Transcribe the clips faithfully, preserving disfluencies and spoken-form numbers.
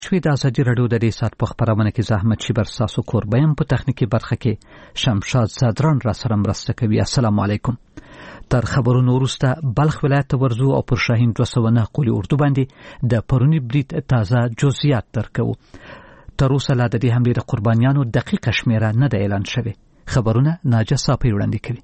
شوي د ازادي راډیو د دې سات په خبرونه کې زحمت شي بر ساسو کوربیم په تخنیکی برخه کې شمشاد صدران را سره مرسته کوي. السلام علیکم. تر خبرونو وروسته بلخ ولایت ورزو او پر شاهین دوه سوه نه قولي اردو باندې د پرونی برید تازه جزئیات درکو. تر اوسه لا د دې حملې د قربانیانو دقیقه شمیره نه د اعلان شوی. خبرونه ناجه صافی وړاندې کوي.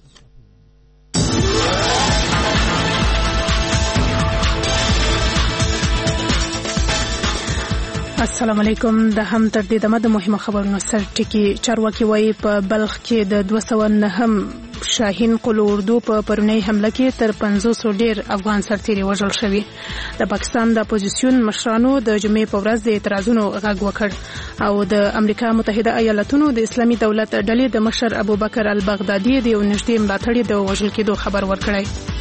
السلام علیکم. د هم تر دې دمه د مهمه خبرونو سر ټکی چارواکي وایي په بلخ کې د دوه سوه نه هم شاهین قلو اردو په پرونی حمله کې تر پنځوس ډیر افغان سرتیري وژل شوي. د پاکستان د اپوزیسیون مشرانو د جمعې په ورځ د اعتراضونو غږ وکړ او د امریکا متحده ایالاتونو د اسلامي دولت ډلې د مشر ابوبکر البغدادي د یو نږدې ملاتړي د وژل کېدو خبر ورکړی.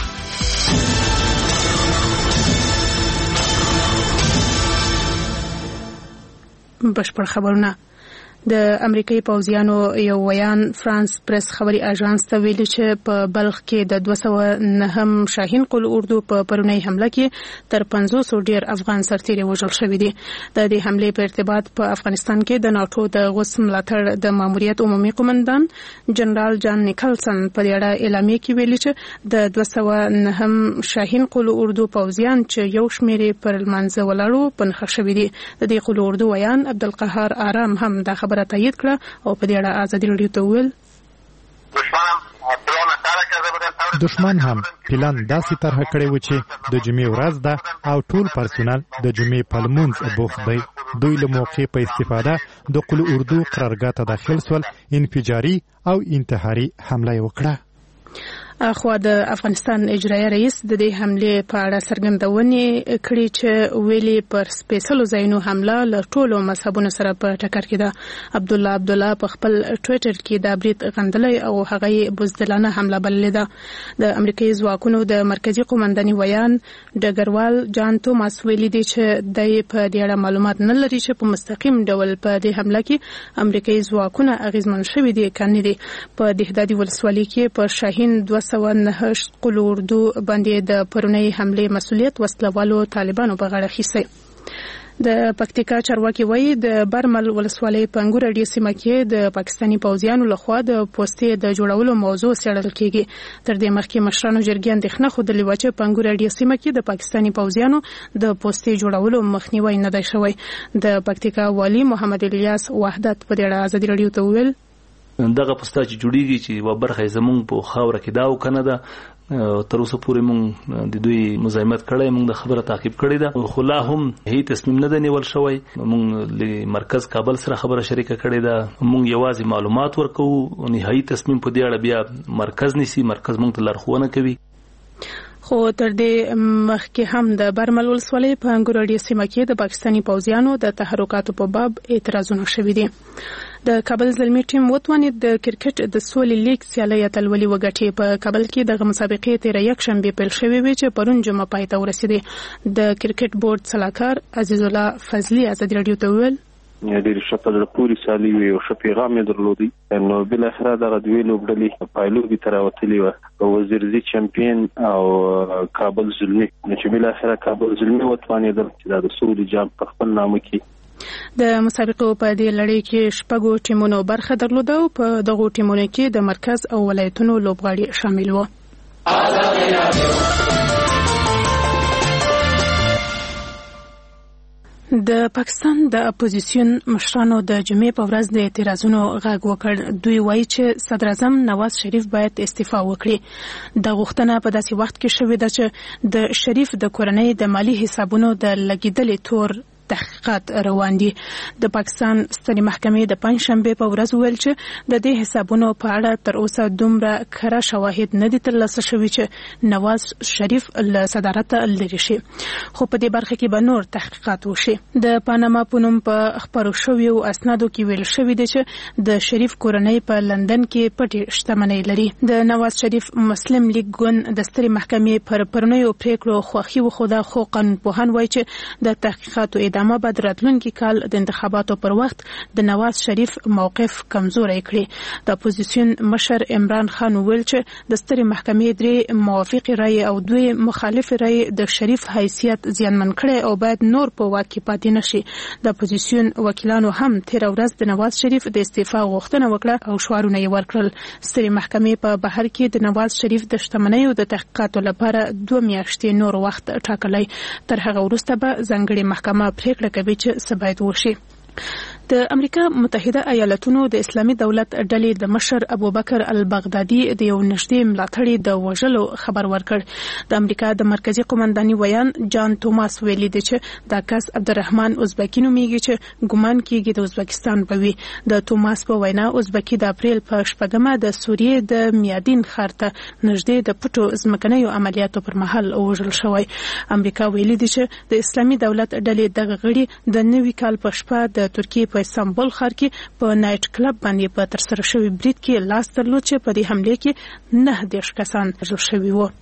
بشپړ خبرونه. د امریکایي پوځیانو یو ویان فرانس پریس خبري اژانس ته ویلي چې په بلخ کې د دوه سوه نه هم شاهین قل اردو په پرونی حمله کې تر پنځوس ډیر افغان سرتیري وژل شوي دي. د دې حملې په ارتباط په افغانستان کې د ناټو د غوث ملاتړ د ماموریت عمومي قومندان جنرال جان نیکلسن په دې اړه اعلامیه کې ویلي چې د دوه سوه نه هم شاهین قل اردو پوځیان چې یو شمېر پر لمانځه ولاړو په نښه شوي دي. د دې قل اردو ویان عبدالقهار آرام هم دا خبره تایید کړه او په دې اړه ازادي راډیو ته وویل دشمن هم پلان داسې طرح کړی و چې د جمعې ورځ ده او ټول پرسونل د جمعې په لمونځ بوخت دی. دوی له موقع په استفاده د قل اردو قرارګاه ته داخل سول، انفجاري او انتحاري حمله وکړه. اخوا د افغانستان اجرایي رئیس د دې حملې په اړه څرګندونې کړې چې ویلي پر سپیشلو ځایونو حمله له ټولو مذهبونو سره په ټکر کې ده. عبدالله عبدالله په خپل ټویټر کې دا برید غندلی او هغه یې بزدلانه حمله بللې ده. د امریکایي ځواکونو د مرکزي قومنداني ویان ډګروال جان توماس ویلي دی چې د په دې اړه معلومات نه لري چې په مستقیم ډول په دې حمله کې امریکایي ځواکونه اغیزمن شوي دي کنه دي. په دهدادي ولسوالۍ کې پر شاهین دوه سوه نه قل اردو باندې د پرونی حملې مسؤلیت وسلوالو طالبانو په غاړه اخیستی. د پکتیکا چارواکي وایي د برمل ولسوالۍ په انګور اډې سیمه کې د پاکستاني پوځیانو لخوا د پوستې د جوړولو موضوع څېړل کیږي. تر دې مخکې مشرانو جرګې اندېښنه ښودلې وه چې په انګور اډې سیمه کې د پاکستاني پوځیانو د پوستې جوړولو مخنیوی نه دی شوی. د پکتیکا والي محمد الیاس وحدت په دې اړه ازادي راډیو ته وویل دغه پستا چې جوړیږي چې و برخه زمونږ په خاوره کې دا وکنه ده تر اوسه پورې مونږ د دوی مزاحمت کړی، مونږ د خبره تعقیب کړی ده خو لا هم هیڅ تصمیم نه دی نیول شوی. مونږ له مرکز کابل سره خبره شریکه کړې ده، مونږ یوازې معلومات ورکوو، نهایي تصمیم په دې اړه بیا مرکز نیسي، مرکز مونږ ته لارښوونه کوي. خو تر دې مخکې هم د برمل ولسوالۍ په انګور اډې سیمه کې د پاکستاني پوځیانو د تحرکاتو په باب اعتراضونه شوي دي. د کابل زلمی ټیم وتوانید د کرکټ د سولې لیګ سیالۍ اتلولي وګټي. په کابل کې د مسابقې تیر یک شنبه پیل شوې وي چې پرون جمعه پای ته ورسېده. د کرکټ بورډ صلاحکار عزیز الله فضلی ازادي راډیو ته وویل ډېر ښه په زړه پورې سیالي وي او ښه پیغام یې درلودی. نو بالاخره دغه دوی لوبډلې پایلوبې ته راوتلې وه، وزیرزي چمپین او کابل زلمی، چې بالاخره کابل زلمی وتوانېدل چې دا د سولې جام په خپل نامه کې. د مسابقو په دې لړۍ کې شپږو ټیمونو برخه درلوده او په دغو ټیمونو کې د مرکز او ولایتونو لوبغاړي شامل وو. د پاکستان د اپوزیسیون مشرانو د جمعې په ورځ د اعتراضونو غږ وکړ. دوی وایي چې صدر اعظم نواز شریف باید استعفا وکړي. د غوښتنه په داسې وخت کې شوې ده چې د شریف د کورنۍ د مالی حسابونو د لګیدلې تور تحقیقات روان دي. د پاکستان سترې محکمې د پنځشنبه په ورځ ویل چې د دې حسابونو په اړه تر اوسه دومره کره شواهد نه دي ترلاسه شوي چې نواز شریف له صدارت لري شي، خو په دې برخه کې به نور تحقیقات وشي. د پاناما په نوم په خبرو شویو اسنادو کې ویل شوي دي چې د شریف کورنۍ په لندن کې پټې شتمنۍ لري. د نواز شریف مسلم لیگ ګوند د سترې محکمې پر پرونیو پریکړو خوښي وښوده، خو قانونپوهان وایي چې د تحقیقاتو ادامه ادامه به د راتلونکي کال د انتخاباتو پر وخت د نواز شریف موقف کمزوری کړي. د اپوزیسیون مشر عمران خان ویل چې د سترې محکمې درې موافق رای او دوی مخالف رای د شریف حیثیت زیانمن کړي او باید نور په واک کې پاتې نشي. د اپوزیسیون وکیلانو هم تیر ورځ د نواز شریف د استعفا غوښتنه وکړه او شعارونه یې ورکړل. سترې محکمې په بهر کې د نواز شریف د شتمنیو د تحقیقاتو لپاره دوه میاشتې نور وخت ټاکلی. تر هغه وروسته به ځانګړې محکمه پریکړه کوي چې څه باید وشي. د امریکا متحده ایالاتونو د اسلامي دولت ډلې د مشر ابوبکر البغدادي د یو نږدې ملاتړي د وژلو خبر ورکړ. د امریکا د مرکزی قومنداني ویان جان توماس ویلي دی چې دا کس عبدالرحمن ازبکی نومیږي چې ګمان کیږي د ازبکستان به وي. د توماس په وینا ازبکی د اپریل په شپږمه د سوریې د میادین ښار ته نږدې د پټو ځمکنیو عملیاتو پر مهال وژل شوی. امریکا ویلي دی چې د اسلامي دولت ډلې دغه غړي د نوي کال په شپه د ترکیې په استانبول ښار کې په نایټ کلب باندې په ترسره شوی برید کې لاس درلود چې په دې حمله کې نه دېرش کسان وژل شوي وو.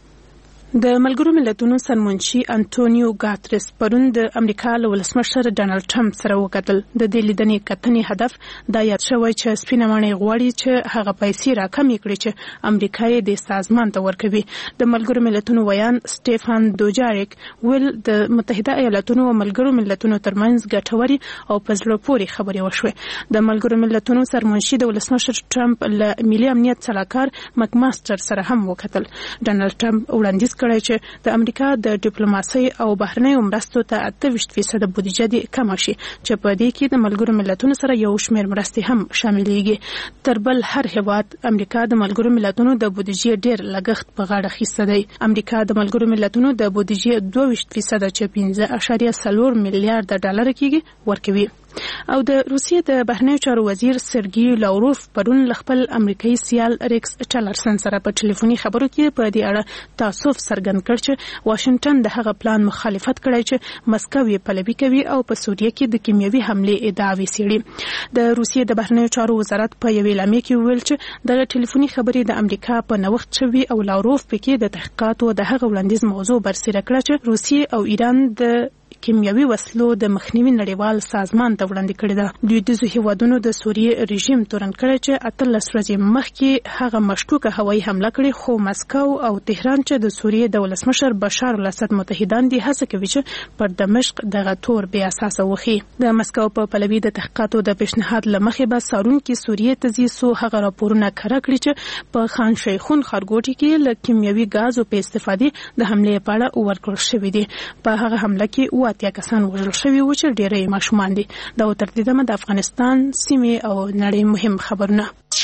د ملګرو ملتونو سرمنشي انټونیو ګاتریس پرون د امریکا له ولسمشر ډانلډ ټرمپ سره وکتل. د دې لیدنې کتنې هدف دا یاد شوی چې سپینه ماڼۍ غواړي چې هغه پیسې راکمې کړي چې امریکا یې د سازمان ته ورکوي. د ملګرو ملتونو ویان سټيفان دوجاریک ویل د متحده ایالاتونو او ملګرو ملتونو ترمنځ ګټوري او په زړه پورې خبرې وشوې. د ملګرو ملتونو سرمنشي د ولسمشر ټرمپ له ملي امنیت سلاکار مکماستر سره هم وکتل. ډانلډ ټرمپ وړاندیز کړی چې د امریکا د ډیپلوماسۍ او بهرنیو مرستو ته اته ویشت فیصد بودیجه دې کم شي چې په دې کې د ملګرو ملتونو سره یو شمېر مرستې هم شاملېږي. تر بل هر هیواد امریکا د ملګرو ملتونو د بودیجې ډېر لګښت په غاړه اخیستی دی. امریکا د ملګرو ملتونو د بودیجې دوه ویشت فیصد چې پنځه اعشاریه څلور میلیارډ ډالر کېږي ورکوي. او د روسیې د بهرنیو چارو وزیر سرګي لاوروف پرون خپل امریکایي سیال ریکس ټیلرسن سره په ټلیفوني خبرو کې په دې اړه تاسف څرګند کړ چې واشنگټن د هغه پلان مخالفت کړی چې مسکو یې پلوي کوي او په سوریه کې د کیمیاوي حمله ادعاوې سړي. د روسیې د بهرنیو چارو وزارت په یوې اعلامیه کې ویل چې د ټلیفوني خبرې د امریکا په نوښت شوی او لاوروف پکې د تحقیقاتو د هغه وړاندیز موضوع برسېره کړه چې روسیې او ایران د کیمیاوي وسلو د مخنیوي نړیوال سازمان ته وړاندې کړی ده. لویدیځو هیوادونو د سوریې رژیم تورن کړی چې اتلس ورځې مخکې هغه مشکوکه هوایي حمله کړې، خو مسکو او تهران چې د سوریې د ولسمشر بشار الاسد متحدان دي هڅه کوي چې پر دمشق دغه تور بې اساسه وخی. د مسکو په پلوي د تحقیقاتو د پیشنهاد لمخې به سارونکي سوریې ته ځي سو هغه راپورونه کړه کړی چې په خان شیخون ښارګوټي کې له کیمیاوي غازو په استفادې د حملې په اړه ورکړل شوې دي. په هغه حمله کې اتیا کسان وژل شوي وو چې ډېری ماشومان دي. دا تر دې دمه د افغانستان سیمې او نړۍ مهم خبرونه.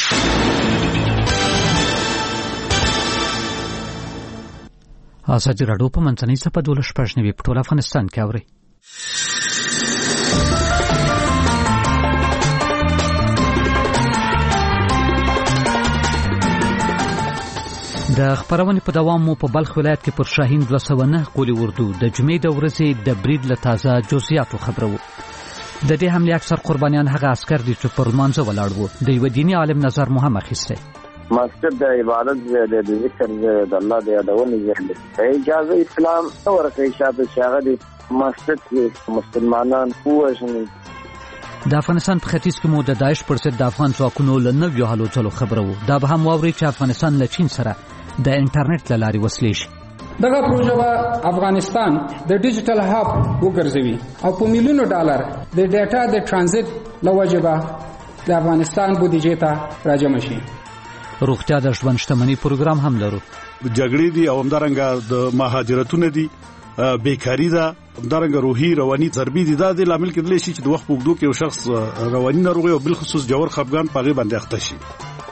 ازادي راډیو په منځنۍ صفحه دولس شپږ نوي په ټول افغانستان کې اوري. د خبرونې په دوام مو په بلخ ولایت کې پر شاهین دوه سوه نه قولي اردو د جمعې د ورځې د برید له تازه جزئیاتو خبرو. د دې حملې اکثر قربانیان هغه عسکر دي چې پر لمانځه ولاړ وو. د یو دیني عالم نظر مو هم اخیستی. مقصد د عبادت د ذکر د الله د یادونې ځای اجازه اسلام ورکوي شاته شاغه دي مقصد کې مسلمانان وژني. د افغانستان په ختیځ کې مو د داعش پر ضد د افغان ځواکونو له نویو هلو ځلو خبره وو. دا به هم واورئ چې افغانستان له چین سره د انټرنیټ له لارې وسلې شي. دغه پروژه به افغانستان د ډیجیټل هاب وګرځوي او په میلیونو ډالر د ډیټا د ترانزیت له وجې به د افغانستان بودیجې ته راجمع شي. روغتیا د ژوند شتمنۍ پروګرام هم لرو. جګړې دي او همدارنګه د مهاجرتونه دي، بیکاری ده، همدارنګه روحي رواني ضربې دي. دا د لامل کېدلی شي چې د وخت په اوږدو کې یو شخص رواني ناروغي او بالخصوص جوړ خپګان په هغې باندې اخته شي.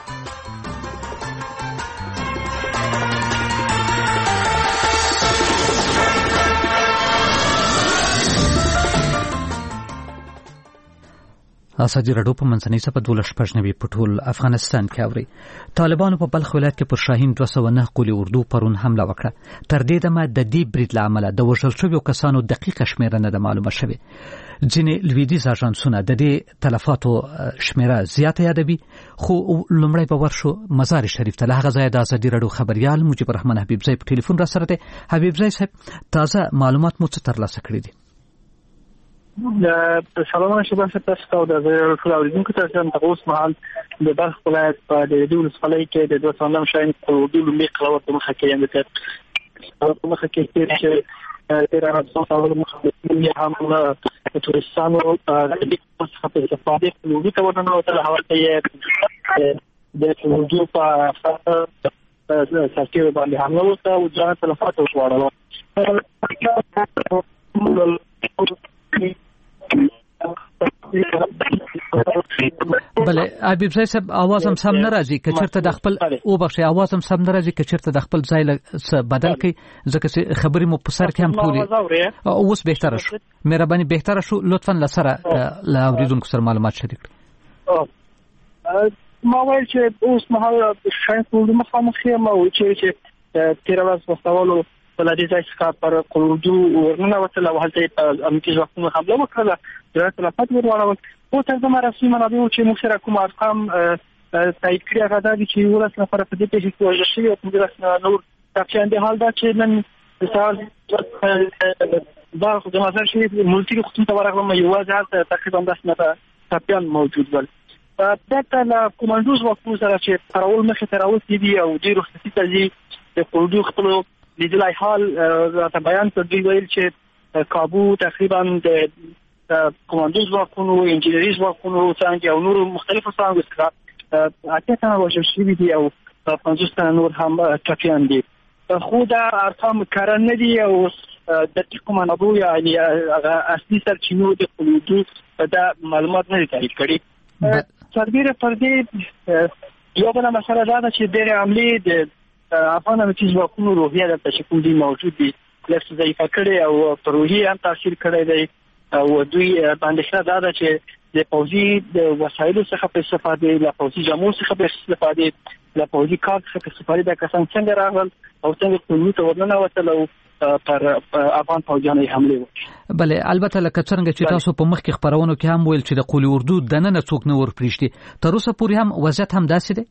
ازادي راډیو په منځنۍ صفحه دولس شپږ نوي په ټول افغانستان کې اوري. طالبانو په بلخ ولایت کې پر شاهین دوه سوه نه قولي اردو پرون حمله وکړه. تر دې دمه د دې برید له امله د وژل شویو کسانو دقیقه شمېره نه ده معلومه شوې. ځینې لویدیځ اژانسونه د دې تلفاتو شمېره زیاته یادوي، خو لومړی به ورشو مزار شریف ته. له هغه ځایه د ازادي راډیو خبریال مجيب الرحمن حبیبزی په ټلیفون را سره دی. حبیبزی صاحب، تازه معلومات مو څه ترلاسه کړي دي؟ سلام شباب تاسو ته د ټول اوریدونکو ته څنګه تاسو مهال د بلخ ولایت په د دولس ولایت کې د دوه څلورم شاین په ډول می قلوت مخه کې یم ته په مخه کې چې تیر راځو تاسو مخه کې هم د تورستانو د دې په څه په استفاده کوي ته ورننه او ته حواله یې د ټولګي په ساتي باندې حمله وکړه او ځان تلفات وشوړل بله حبیب زای صاحب आवाज هم سم ناراضي کچرته د خپل او بخښي आवाज هم سم ناراضي کچرته د خپل ځای له بدل کړي ځکه چې خبرې مو په سر کې هم ټولې اوس بهتره شو مهرباني بهتره شو لطفا لسره لا اوریدونکو سره معلومات شریک کړئ ما وایي چې اوس مهال شاید ټول مخامخ یم او چې تیر ورځ وسوالو ولادي ځای څخه پر قلودو ورننه وتل او هلته امنیتي ځواکونو حمله وکړه د تلفات ورواړول او تر څو رسمي منابع چې موږ سره کوم ارقام تایید کړی هغه دا چې ولس نفر په دې پیښه کې وژل شوی او موږ نور تاسو د حال دا چې نن مثال دا د مازر شي ملتي خصوصي ورغلم یو ځای تقریبا د سنته تپیان موجود ول دته لا کوماندوز وکړو سره چې ترول مخه ترول دي او د رخصتي تجي د قلودو خپل لیدلای حال راته بیان کړی ویل چې کابو تقریبا د کوماندوز ځواکونو انجینری ځواکونو څنګه او نور مختلفو څنګه څخه اته تنه وژل شوي دي او پنځوس تنه نور هم ټپیان دي خو دا ارقام کارن نه دي او د کومانابو یعنی هغه اصلي سرچینو د قلودو دا معلومات نه تایید کړي سربیره پر دې یو بل مسله دا چې ډېر عملی د افغان امنیتي ځواکونو روحیه د تشکیل دي موجود دي لکه ضعیف کړي او روحیه هم تاثیر کړی دی او دوی باندې ښه دا چې د پوځي د وسایلو څخه په استفاده له پوځي جامو څخه په استفاده له پوځي کار څخه په استفاده د کسان څنګه راغل او څنګه قلوت ورننه وتل او پر افغان فوجانو حمله وکړي بله البته لکه څنګه چې تاسو په مخ کې خبرونو کې هم ویل چې د قولي اردو دننه څوک نه ورپریشتي تر اوسه پورې هم وضعیت هم داسې دی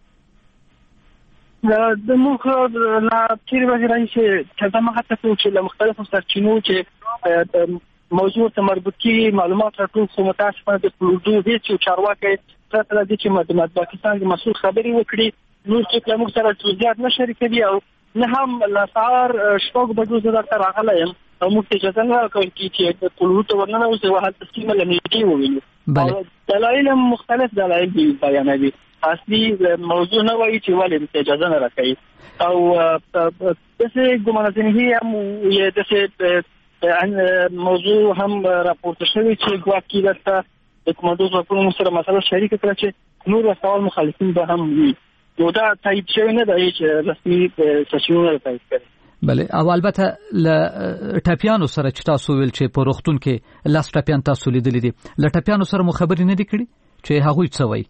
د موږ لا تیر وځي چې تاسو هڅه کوو چې له مختلفو سرچینو چې موضوع ته مربوطي معلومات راټول خو متاسفانه د اردو هیڅ چارواکي ترته د چې مدمت پاکستان د مسؤل خبري وکړي نو چې موږ سره توضیحات نه شریکوي او نه هم لاسار شپږ بجو زړه تر راغلایم او موږ ته ځان راکوي چې د قلوت ورننه اوس وحال تسلیم لنیږي وویل دلایل مختلف دلایل دي بیانوي اصلي موضوع نه وایي چې ولې اجازه نه راکړي او دغه ګمان ځنی هم یې دغه موضوع هم راپورته شوی چې ګواکې لته د کومندوز وکړو سره مسله شریک کړه چې نور وسوال مخالفین به هم وي نو دا تایید شوی نه دی چې رسمي سشنونه تایید کړي بله او البته ل ټاپیانو سره چې تاسو ویل چې په روختون کې لاس ټاپیان تاسو لیدل دي ل ټاپیانو سره مو خبرې نه دي کړې چې هغه څه وایي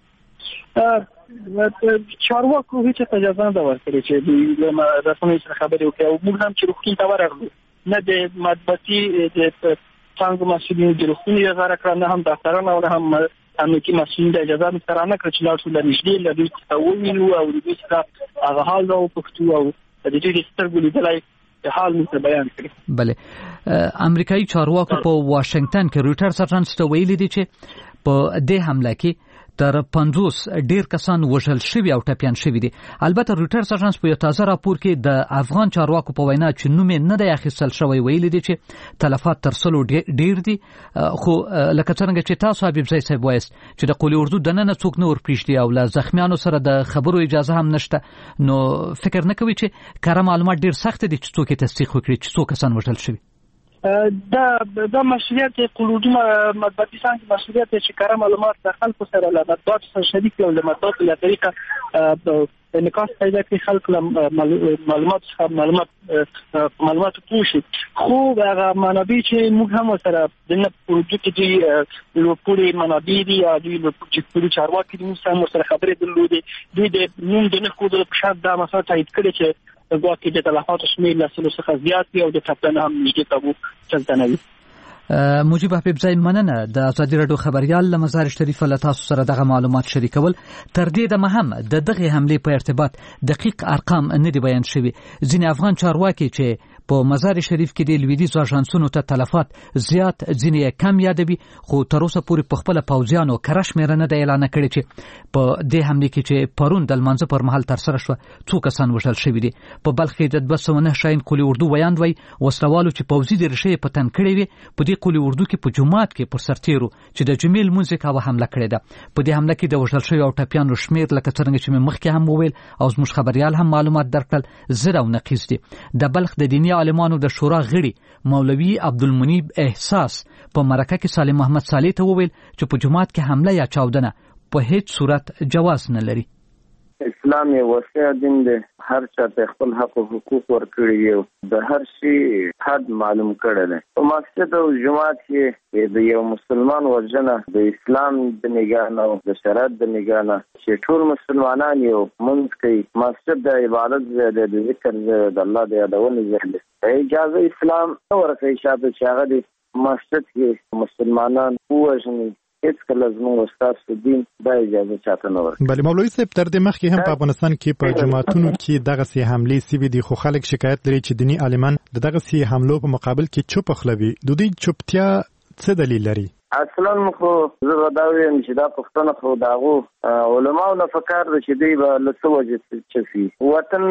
چارواکو هیڅ اجازه نه ورکړي چې د رسمي سره خبرې وکړي او موږ هم چې روختون ته ورغلو نه د مطبوعاتي د څنګه مسؤلین د روختون یې غواړي کړه نه هم ډاکټرانو او هم امنیتي مسؤلین د اجازه مسترانه کړ چې لاړ شو د نږدې لدی تاوینو او د دې څخه هغه حال نو پښتو او د دې سترګو لیدلای حال مو بیان کړی بله امریکایي چارواکو په واشنگټن کې رويټرز اژانس ته ویلي دي چې په دې حمله کې تر پنځوس ډیر کسان وژل شوي او ټپیان شوي دي البته رويټرز اژانس په یو تازه راپور کې د افغان چارواکو په وینا چې نوم نه دی اخیستل شوی ویلي دي چې تلفات تر سلو ډیر دي خو لکه څنګه چې تاسو حبیب زای صاحب وایست چې د قولي اردو دننه څوک نه ورپریشتي او له زخمیانو سره د خبرو اجازه هم نشته نو فکر نه کوي چې کار معلومات ډیر سخت دي چې څوک تصدیق وکړي چې څوک کسان وژل شوي دا دا مسؤلیت قلودو مطبوعاتي څنګه مسؤلیت چې کار معلومات د خلکو سره له مطبوعات سره شریک او له مطبوعات له طریقه انعکاس پیدا کوي خلک معلومات معلومات معلومات پوښي خو هغه منابع چې موږ هم سره د نه پروژې کې دي لوپوري منابع دي او د لوپوري چارواکي موږ سره خبرې درلودې دوی د نوم د نه کوډ په شرط دا مسله تایید کړي چې ګواکې د تلفات شمیر له سلو څخه زیات دی او د ټاپنه هم نږدې تابو چلته نه وي مجيب حبیب زای مننه د ازادي رادیو خبريال له مزار شریف له تاسو سره دغه معلومات شریکول تر دې د مهم د دغه حمله په ارتباط دقیق ارقام نه دی بیان شوی ځینې افغان چارواکي چې په مزار شریف کې د لویدیځ اژانسونو ته تلفات زیات ځینې کم یادوي، خو تر اوسه پورې په خپل پوځیانو کره شمېره نه ده اعلان کړې چې په دې حمله کې چې پرون د لمانځه پر مهال ترسره شوه څو کسان وژل شوي دي. په بلخ کې د دوه سوه نه شاین قولي اردو ویاند وایي وسلوالو چې پوځي د ریښې په تن کړې وي په دې قولي اردو کې په جومات کې پر سرتیرو چې د جمعې لمونځ یې کاوه حمله کړې ده. په دې حمله کې د وژل شوي او ټپیانو شمېر لکه څرنګه چې مې مخکې هم وویل او زموږ خبریال هم معلومات درکړل زر او نقیض دي. د بلخ د دیني عالمانو د شورا غړي مولوي عبدالمنیب احساس په مرکه کې سالم محمد صالح ته وویل چې په جومات کې حمله یا چاودنه په هیڅ صورت جواز نه لري. اسلام یو وسیع دین دی، هر چا ته خپل حق او حقوق ورکړي دي، د هر شي حد معلوم کړی دی. په مسجد او جومات کې د یو مسلمان وژنه د اسلام د نگاه نه او د شریعت د نگاه نه چې ټول مسلمانان یو منځ کوي. مسجد د عبادت ځای دی، د ذکر ځای دی، د الله د یادونې ځای دی. اجازه اسلام نه ورکوي شاته چې هغه د مسجد کې مسلمانان ووژني. هیڅ کله زموږ استاد دین دا اجازه چاته نه ورکوي. بله مولوي صاحب، تر دې مخکې هم په افغانستان کې په جماعتونو کې دغسې حملې سوي دي، خو خلک شکایت لري چې دیني عالمان د دغسې حملو په مقابل کې چوپ خلوي. د دوی چوپتیا څه دلیل لري؟ اصلا خو زه دا وایم چې دا پښتنه خو د هغو علماو نه پکار ده چې دوی به له څه وجې چفي. وطن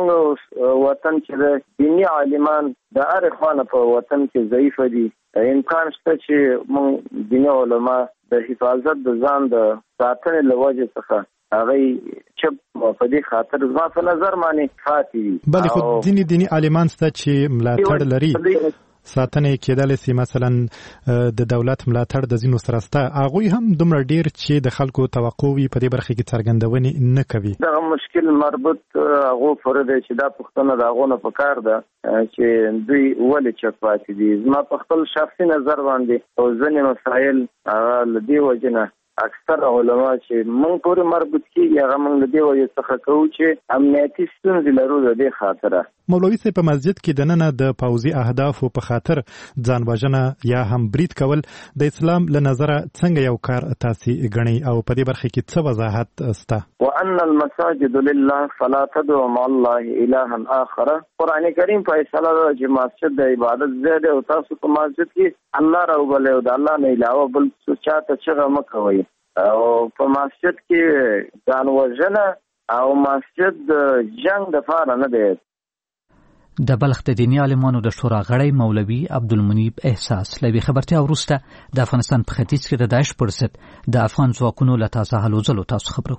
زموږ وطن چې د دیني عالمان د هرې خوا نه په وطن کې ضعیفه دي. امکان شته چې موږ دیني علما د حفاظت د ځان د ساتنې له وجې څخه هغه چپ په دې خاطر زما په نظر باندې فاتي دي. بلې خو ځینې دیني عالمان شته چې ملاتړ لري، ساتنې کېدلی سي مثلا د دولت ملاتړ د ځینو سره شته، هغوی هم دومره ډېر چې د خلکو توقع وي په دې برخه کې څرګندونې نه کوي. دغه مشکل مربوط هغو پورې دی چې دا پوښتنه د هغو نه پکار ده چې دوی ولې چپ پاتې دي. زما په خپل شخصي نظر باندې او ځینې مسایل هغه له دې وجې نه اکثر علما چې موږ پورې مربوط کېږي هغه موږ له دې وجې څخه کوو چې امنیتي ستونزې لرو د دې خاطره. مولوي صاحب، په مسجد کې دننه د پوځي اهدافو په خاطر ځان وژنه یا هم برید کول د اسلام له نظره څنګه یو کار تاسې ګڼئ او په دې برخه کې څه وضاحت شته؟ وان المساجد لله فلا تدعوا مع الله الها آخر. قرآن کریم فیصله ده چې مسجد د عبادت ځای دی او تاسو په مسجد کې الله راوبلئ او د الله نه علاوه بل څه چاته چغه مه کوئ. او په مسجد کې ځان وژنه او مسجد جنگ د پاره نه دی. د بلخ د دیني عالمانو د شورا غړی مولوي عبدالمنیب احساس له خبرتیا وروسته د افغانستان په ختیځ کې د داعش پر ضد د افغان ځواکونو له تازه هلو ځلو تاسو خبرو.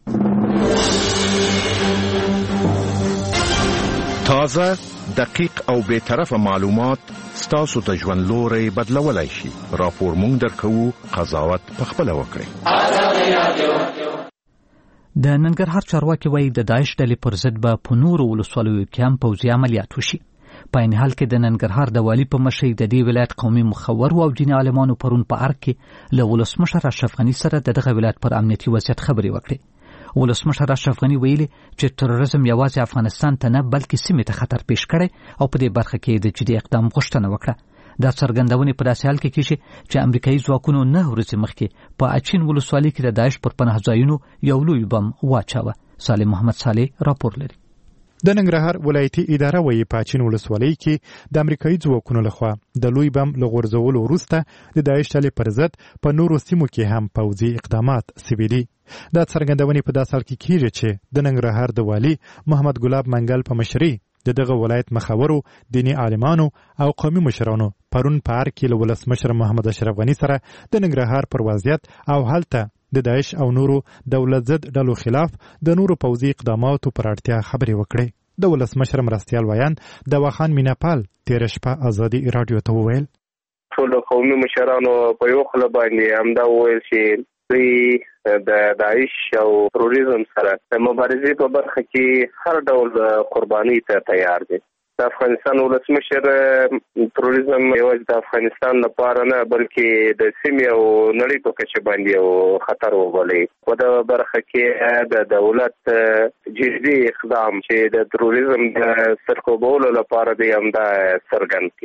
تازه، دقیق او بے طرفه معلومات ستاسو ته ژوند لوري بدلولای شي. راپور مونږ درکو، قضاوت پخپله وکړئ. د ننګرهار چارواکي وایي د داعش ډلې پر ضد به په نورو ولسوالیو کې هم پوځي عملیات وشي. په عین حال کې د ننګرهار د والي په مشرۍ د دې ولایت قومي مخور او دیني عالمانو پرون په ارګ کې له ولسمشر اشرف غني سره د دغه ولایت پر امنیتي وضعیت خبرې وکړې. ولسمشر اشرف غني ویلي چې تروریزم یوازې افغانستان ته نه بلکې سیمې ته خطر پیښ کړی او په دې برخه کې د جدي اقدام غوښتنه وکړه. دا څرګندونې په داسې حال کې کېږي چې امریکایي ځواکونو نه ورځې مخکې په اچین ولسوالۍ کې د داعش پر پناه ځایونو یو لوی بم واچاوه. سالم محمد صالح راپور لري. د ننګرهار ولایتي اداره وایي په اچین ولسوالۍ کې د امریکایي ځواکونو لخوا د لوی بم له غورځولو وروسته د داعش ډلې پر ضد په نورو سیمو کې هم پوځي اقدامات سوي دي. دا څرګندونې په داسې حال کې کېږي چې د ننګرهار د والي محمد ګلاب منګل په مشرۍ د دغه ولایت مخورو دیني عالمانو او قومي مشرانو پرون په ارګ کې له ولسمشر محمد اشرف غني سره د ننګرهار پر وضعیت او هلته د داعش او نورو دولت ضد ډلو خلاف د نورو پوځي اقداماتو پر اړتیا خبرې وکړې. د ولسمشر مرستیال ویان د واخان میناپال تېره شپه ازادي راډیو ته وویل ټول قومي مشرانو په یو خله باندې همدا وویل چې دوی د داعش او تروریزم سره د مبارزې په برخه کې هر ډول قرباني ته تیار دي. د افغانستان ولسمشر تروریزم یوازې د افغانستان لپاره نه بلکې د سیمې او نړۍ په کچه باندې یو خطر وبولي. په دغه برخه کې د دولت جدي اقدام چې د تروریزم د سرکوبولو لپاره دی همدا څرګند دي.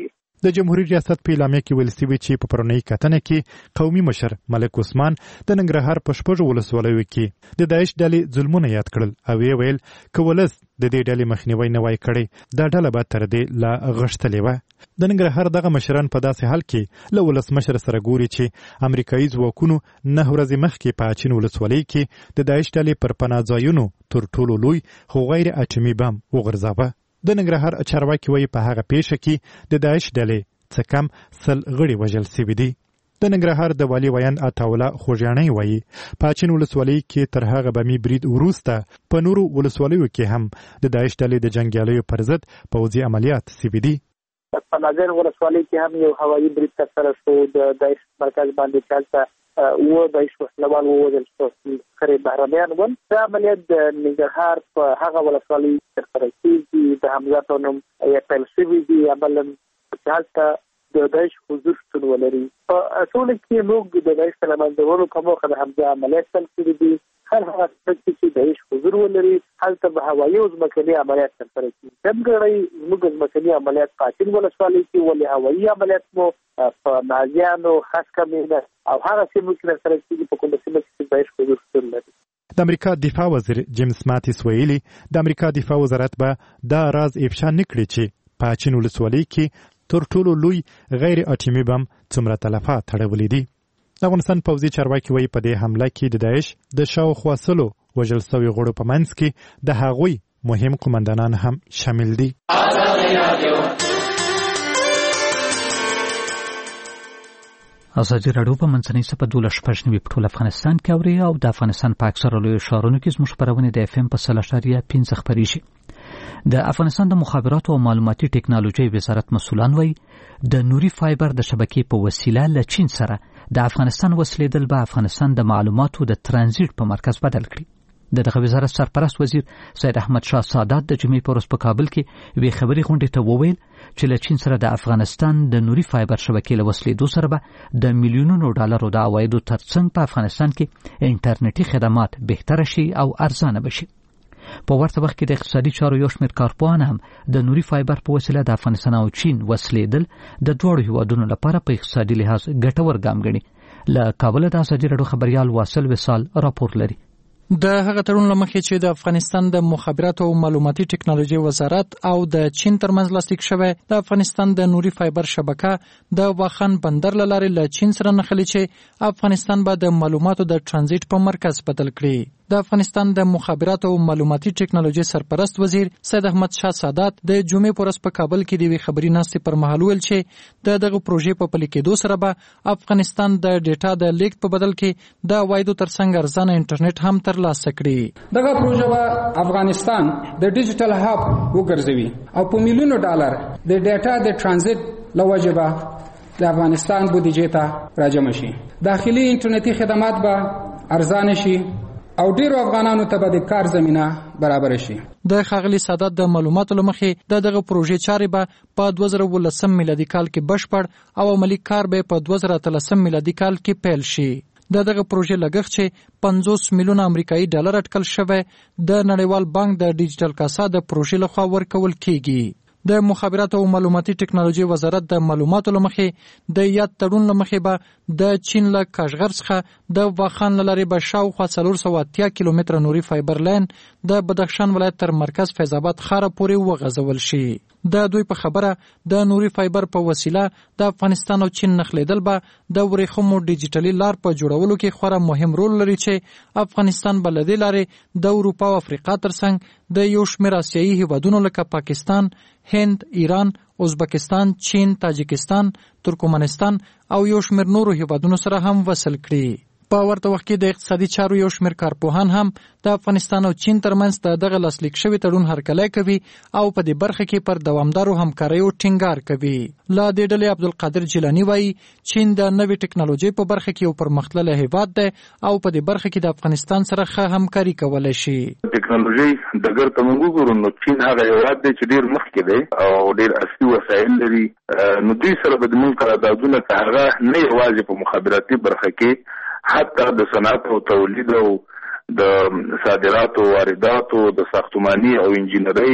د جمهوریت ریاست په اعلامیه کې ویل شوي چې په پرونی کتنه کې قومي مشر ملک عثمان د ننګرهار په شپږو ولسوالیو کې د داعش ډلې ظلمونه یاد کړل او یې ویل که ولس د دې ډلې مخنیوی نه وای کړی دا ډله به تر دې لا غښتلې وه. د ننګرهار دغه مشران په داسې حال کې له ولسمشر سره ګوري چې امریکایي ځواکونو نه ورځې مخکې په اچین ولسوالۍ کې د داعش ډلې پر پناه ځایونو تر ټولو لوی خو غیر اټومي بم وغورځاوه. د ننګرهار چارواکي وایي په هغه پیښه کې د داعش ډلې څه کم سل غړي وژل سوي دي. د ننګرهار د والي ویاند عطاالله خوږیاڼی وایي په اچین ولسوالۍ کې تر هغه بمي برید وروسته په نورو ولسوالیو کې هم د داعش ډلې د جنګیالیو پر ضد پوځي عملیات سوي دي. په ناظر ولسوالۍ کې هم یو هوایي برید ترسره شو د داعش مرکز باندې چالته و داعش وسلوال ووژل شو خرې بهرنیان ول. دا عملیات د ننګرهار په هغه ولسوالۍ ترسره کېږي د حمزه په نوم یې پیل شوي دي. عملاً چالته د داعش حضور شتون ولري. په اصول کې موږ د داعش سره باندې په موخه د حمزه عملیات تل کړي دي. هر هغه چې داعش حضور ولري هلته به هوایي او ځمکني عملیات ترسره کېږي. ځانګړی زموږ ځمکني عملیات په اچین ولسوالۍ کې ولې هوایي عملیات مو په نازیانو خاص کمینه او هغه سیمو کې ترسره کېږي په کومه سیمه چې داعش حضور شتون لري. د امریکا دفاع وزیر جیمز ماتیس ویلي د امریکا دفاع وزارت به دا راز افشا نه کړي چې په اچین ولسوالۍ کې تر ټولو لوی غیر اټومي بم څومره تلفات اړولي دي. د افغانستان پوځي چارواکي وایي په دې حمله کې د داعش د شاوخوا سلو وژل سوي غړو په منځ کې د هغوی مهم قومندانان هم شامل دي. ازادي راډیو په منځنۍ سپه دولس شپږ نوي په ټول افغانستان کې اوري او د افغانستان په اکثره لویو ښارونو کې زموږ خپرونې د اف ام په سل اعشاریه پنځه خپرېږي. د افغانستان د مخابراتو او معلوماتي ټکنالوژي وزارت مسؤلان وایي د نوري فایبر د شبکې په وسیله له چین سره د افغانستان وسلیدل به افغانستان د معلوماتو د ترانزیت په مرکز بدل کړي. د دغه وزارت سرپرست وزیر سید احمد شاه سادات د جمعې په ورځ په کابل کې وی خبري غونډې ته وویل چې له چین سره د افغانستان د نوري فایبر شبکې له وسلیدو سره به د میلیونونو ډالرو د عوایدو ترڅنګ په افغانستان کې انټرنیټي خدمات بهتر شي او ارزانه بشي. په ورته وخت کې د اقتصادي چارو یو شمېر کارپوهان هم د نوري فایبر په وسیله د افغانستان او چین وسلیدل د دواړو هیوادونو لپاره په اقتصادي لحاظ ګټور ګام ګڼي. له کابل د ازادي راډیو خبريال واصل وصال راپور لري. د هغه تړون لمخې چې د افغانستان د مخابراتو او معلوماتي ټکنالوژي وزارت او د چین ترمنځ لاسلیک شوی د افغانستان د نوري فایبر شبکه د واخان بندر لارې له چین سره نښلي چې افغانستان به د معلوماتو د ترانزیت په مرکز بدل کړي. د افغانستان د مخابراتو او معلوماتي ټکنالوژي سرپرست وزیر سید احمد شاه سادات د جمعې په ورځ په کابل کې د وی خبري ناستې پر مهال ویل چې د دغه پروژې په پلي کېدو سره به افغانستان د ډیټا د لیک په بدل کې د وایدو ترڅنګ ارزانه انټرنیټ هم ترلاسه کړي. دغه پروژه به افغانستان د ډیجیټل هاب وګرځوي او په میلیونو ډالر د ډیټا د ترانزیت لوجه به د افغانستان بودیجې ته راجمع شي. داخلي انټرنیټي خدمات به ارزانه شي او ډیرو افغانانو ته به د کار زمينه برابر شي. د خاغلی سادات د معلوماتو لمخې د دغه پروژې چارې به په دوه زره ولسم میلادي کال کې بشپړ او عملی کار به په دوه زره اتلسم میلادي کال کې پیل شي. د دغه پروژې لګښت چې پنځوس میلیونه امریکایي ډالر اټکل شوی د نړیوال بانک د ډیجیټل کاسا د پروژې لخوا ورکول کیږي. د مخابراتو او معلوماتي ټکنالوژي وزارت د معلوماتو لمخې د یاد تړون لمخې به د چین له کاشغر څخه د واخان لارې به شاوخوا څلور سوه اتیا کیلومتره نوري فایبر لاین د بدخشان ولایت تر مرکز فیض آباد ښار پورې وغځول شي. د دوی په خبره د نوري فایبر په وسیله د افغانستان او چین نښلیدل به د ورېښمو ډیجیټلي لار په جوړولو کې خورا مهم رول لري چې افغانستان به له دې لارې د اروپا او افریقا ترڅنګ د یو شمېر آسیایي هیوادونو لکه پاکستان، هند، ایران، ازبکستان، چین، تاجکستان، ترکمنستان او یو شمېر نورو هیوادونو سره هم وصل کړي. په ورته وخت کې د اقتصادي چارو یو شمېر کارپوهان هم د افغانستان او چین ترمنځ د دغه لاسلیک شوي تړون هرکلی کوي او په دې برخه کې پر دوامدارو همکاریو ټینګار کوي. له دې ډلې عبدالقادر جیلاني وایي چین د نوې ټکنالوژۍ په برخه کې یو پرمختللی هیواد دی او په دې برخه کې د افغانستان سره ښه همکاري کولی شي. ټکنالوژي ډګر ته موږ وګورو نو چین هغه هیواد دی چې ډېر مخکې دی او ډېر اصلي وسایل لري. نو دوی سره به زموږ قراردادونه که هغه نه یوازې په مخابراتي برخه کې حتی د صنعت او تولید او د صادراتو وارداتو د ساختماني او انجینرۍ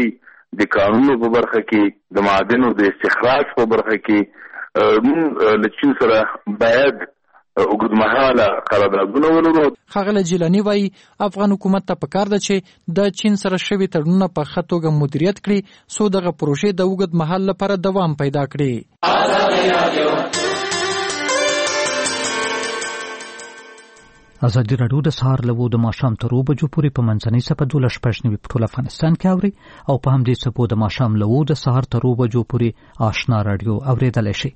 د قانونو په برخه کې د معادنو د استخراج په برخه کې موږ له چین سره باید وګړمحاله قراردادونه ولرو. ښاغلی جیلاني وایي افغان حکومت ته پکار ده چې د چین سره شوي تړونونه په ښه توګه مدیریت کړي څو دغه پروژې د اوږد مهال لپاره دوام پیدا کړي. ازادي راډیو د سهار له د ماښام تر اوه بجو پورې په منځنۍ څپه دولس شپږ نوي په ټول افغانستان کې اوري او په همدې څپو د ماښام له د سهار تر اوه بجو پورې آشنا راډیو اورېدلی شي.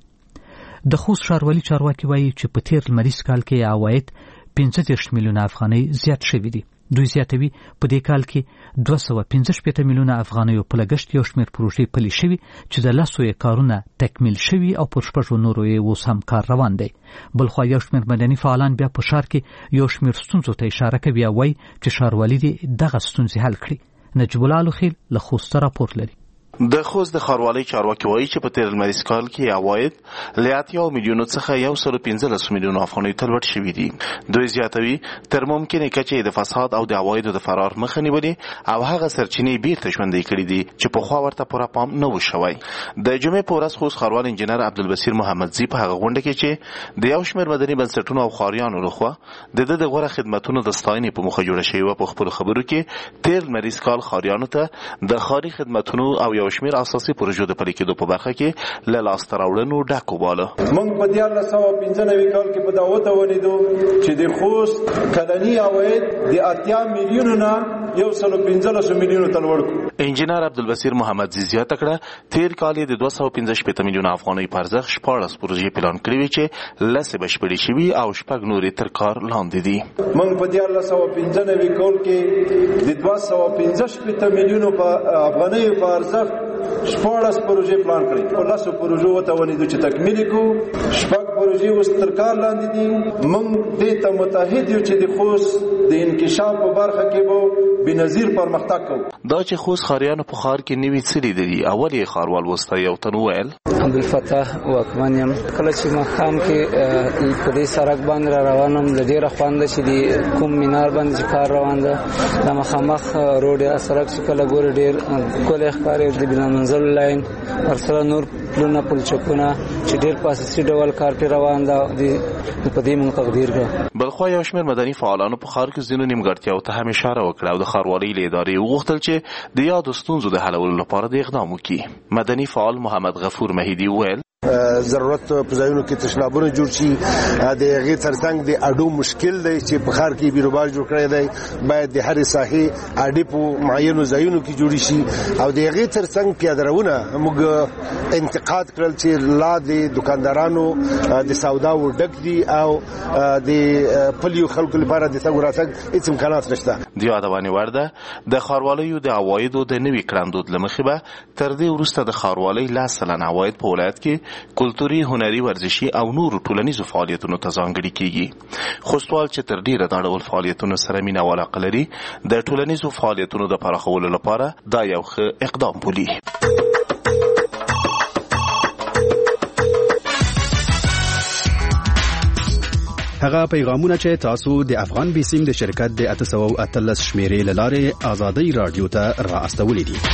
د خوست ښاروالي چارواکي وایي چې په تیر لمریز کال کې عواید پنځه دېرش میلیونه افغانۍ زیات شوي دي. دوی زیاتوي په دې کال کې دوه سوه پنځه شپېته میلیونه افغانیو په لګښت یو شمېر پروژې پلي شوي چې د لسو یې کارونه تکمیل شوي او پر شپږو نورو یې اوس هم کار روان دی. بلخوا یو شمېر مدني فعالان بیا په ښار کې یو شمېر ستونزو ته اشاره کوي او وایي چې ښاروالي دې دغه ستونزې حل کړي. نجیب الله لوخیل له خوسته راپور لري. د خوست د ښاروالۍ چارواکي وایي چې په تیر لمریز کال کې عواید له اتیا میلیونو څخه یو سل پنځلس میلیونو افغانیو ته لوړ شوي دي. دوی زیاتوي تر ممکنې کچې د فساد او د عوایدو د فرار مخه نیولې او هغه سرچینې بیرته ژوندۍ کړي دي چې پخوا ورته پوره پام نه و شوی. د جمعې په ورځ خوست ښاروال انجینر عبدالبصیر محمدزي په هغه غونډه کې چې د یو شمېر مدني بنسټونو او ښاریانو لخوا د ده د غوره خدمتونو د ستاینې په موخه جوړه شوې وه په خپلو خبرو کې تیر لمریز کال ښاریانو ته د ښاري خدمتونو او یو شمېر اساسي پروژو د پلي کېدو په برخه کې له لاسته راوړنو ډک وباله. موږ په دیارلس سوه پنځه نوي کال کې په دا وتوانېدو چې د خوست کلني عواید د اتیا میلیونو نه یو سل پنځلسو میلیونو ته لوړ کړو. انجینر عبدالبصیر محمدزي زیاته کړه تیر کال یې د دوه سوه پنځه شپېته میلیونه افغانۍ په ارزښت شپاړس پروژې پلان کړې وې چې لسې بشپړې شوي او شپږ نورې تر کار لاندې دي. موږ په دیارلس سوه پنځه نوي کال کې د دوه سوه پنځه شپېته میلیونو په افغانیو په ارزښت شپاړس پروژې پلان کړې. په لسو پروژو وتوانېدو چې تکمیل کړو. شپږ پروژې اوس تر کار لاندې دي. موږ دې ته متحد یو چې د خوست د انکشاف په برخه کې به بېنظیر پرمختګ کوو. دا چې خوست ښاریانو په ښار کې نوي څه لیدلي اول یې ښاروال وسته یو تن وویل عبدالفتاح واکمن یم. کله چې ماښام کې په دې سړک باندې را روان وم د ډېره خوند ده چې د کوم مینار باندې چې کار روان ده دا مخامخ روډ یا سړک چې کله ګورې ډېر ښکلی ښکاري. د بنا منزل لاین ورسره نور پلونه پلچکونه چې ډېر په اساسي ډول کار پرې روان ده په دې موږ تقدیر کړه. بلخوا یو شمېر مدني فعالانو په ښار کې ځینو نیمګړتیاو ته هم اشاره وکړه او د ښاروالۍ له ادارې وغوښتل چې د یادو ستونزو د حلولو لپاره د اقدام وکړي. مدني فعال محمد غفور مهیدي وویل ضرورت په ځایونو کې تشنابونه جوړ شي. د هغې ترڅنګ د اډو مشکل دی چې په ښار کې بیروبار جوړ کړی دی. باید د هرې ساحې اډې په معینو ځایونو کې جوړې شي او د هغې ترڅنګ پیادهروونه موږ انتقاد کړل چې لا د دکاندارانو د سوداو ډک دي او د پلیو خلکو لپاره د تګ راتګ هېڅ امکانات نشته. د یادونې وړ ده د ښاروالیو د عوایدو د نوي کړندود له مخې به تر دې وروسته د ښاروالۍ لس سلنه عواید په ولایت کې کلتوري، هنري، ورزشي او نورو ټولنیزو فعالیتونو ته ځانګړي کیږي. خوستوال چې تر ډیره دا ډول فعالیتونو سره مینه او علاقه لري د ټولنیزو فعالیتونو د پراخولو لپاره دا یو ښه اقدام بولي. هغه پیغامونه چې تاسو د افغان بیسیم د شرکت د اته سوه اتلس شمیرې له لارې آزادۍ رادیو ته را استولې دي.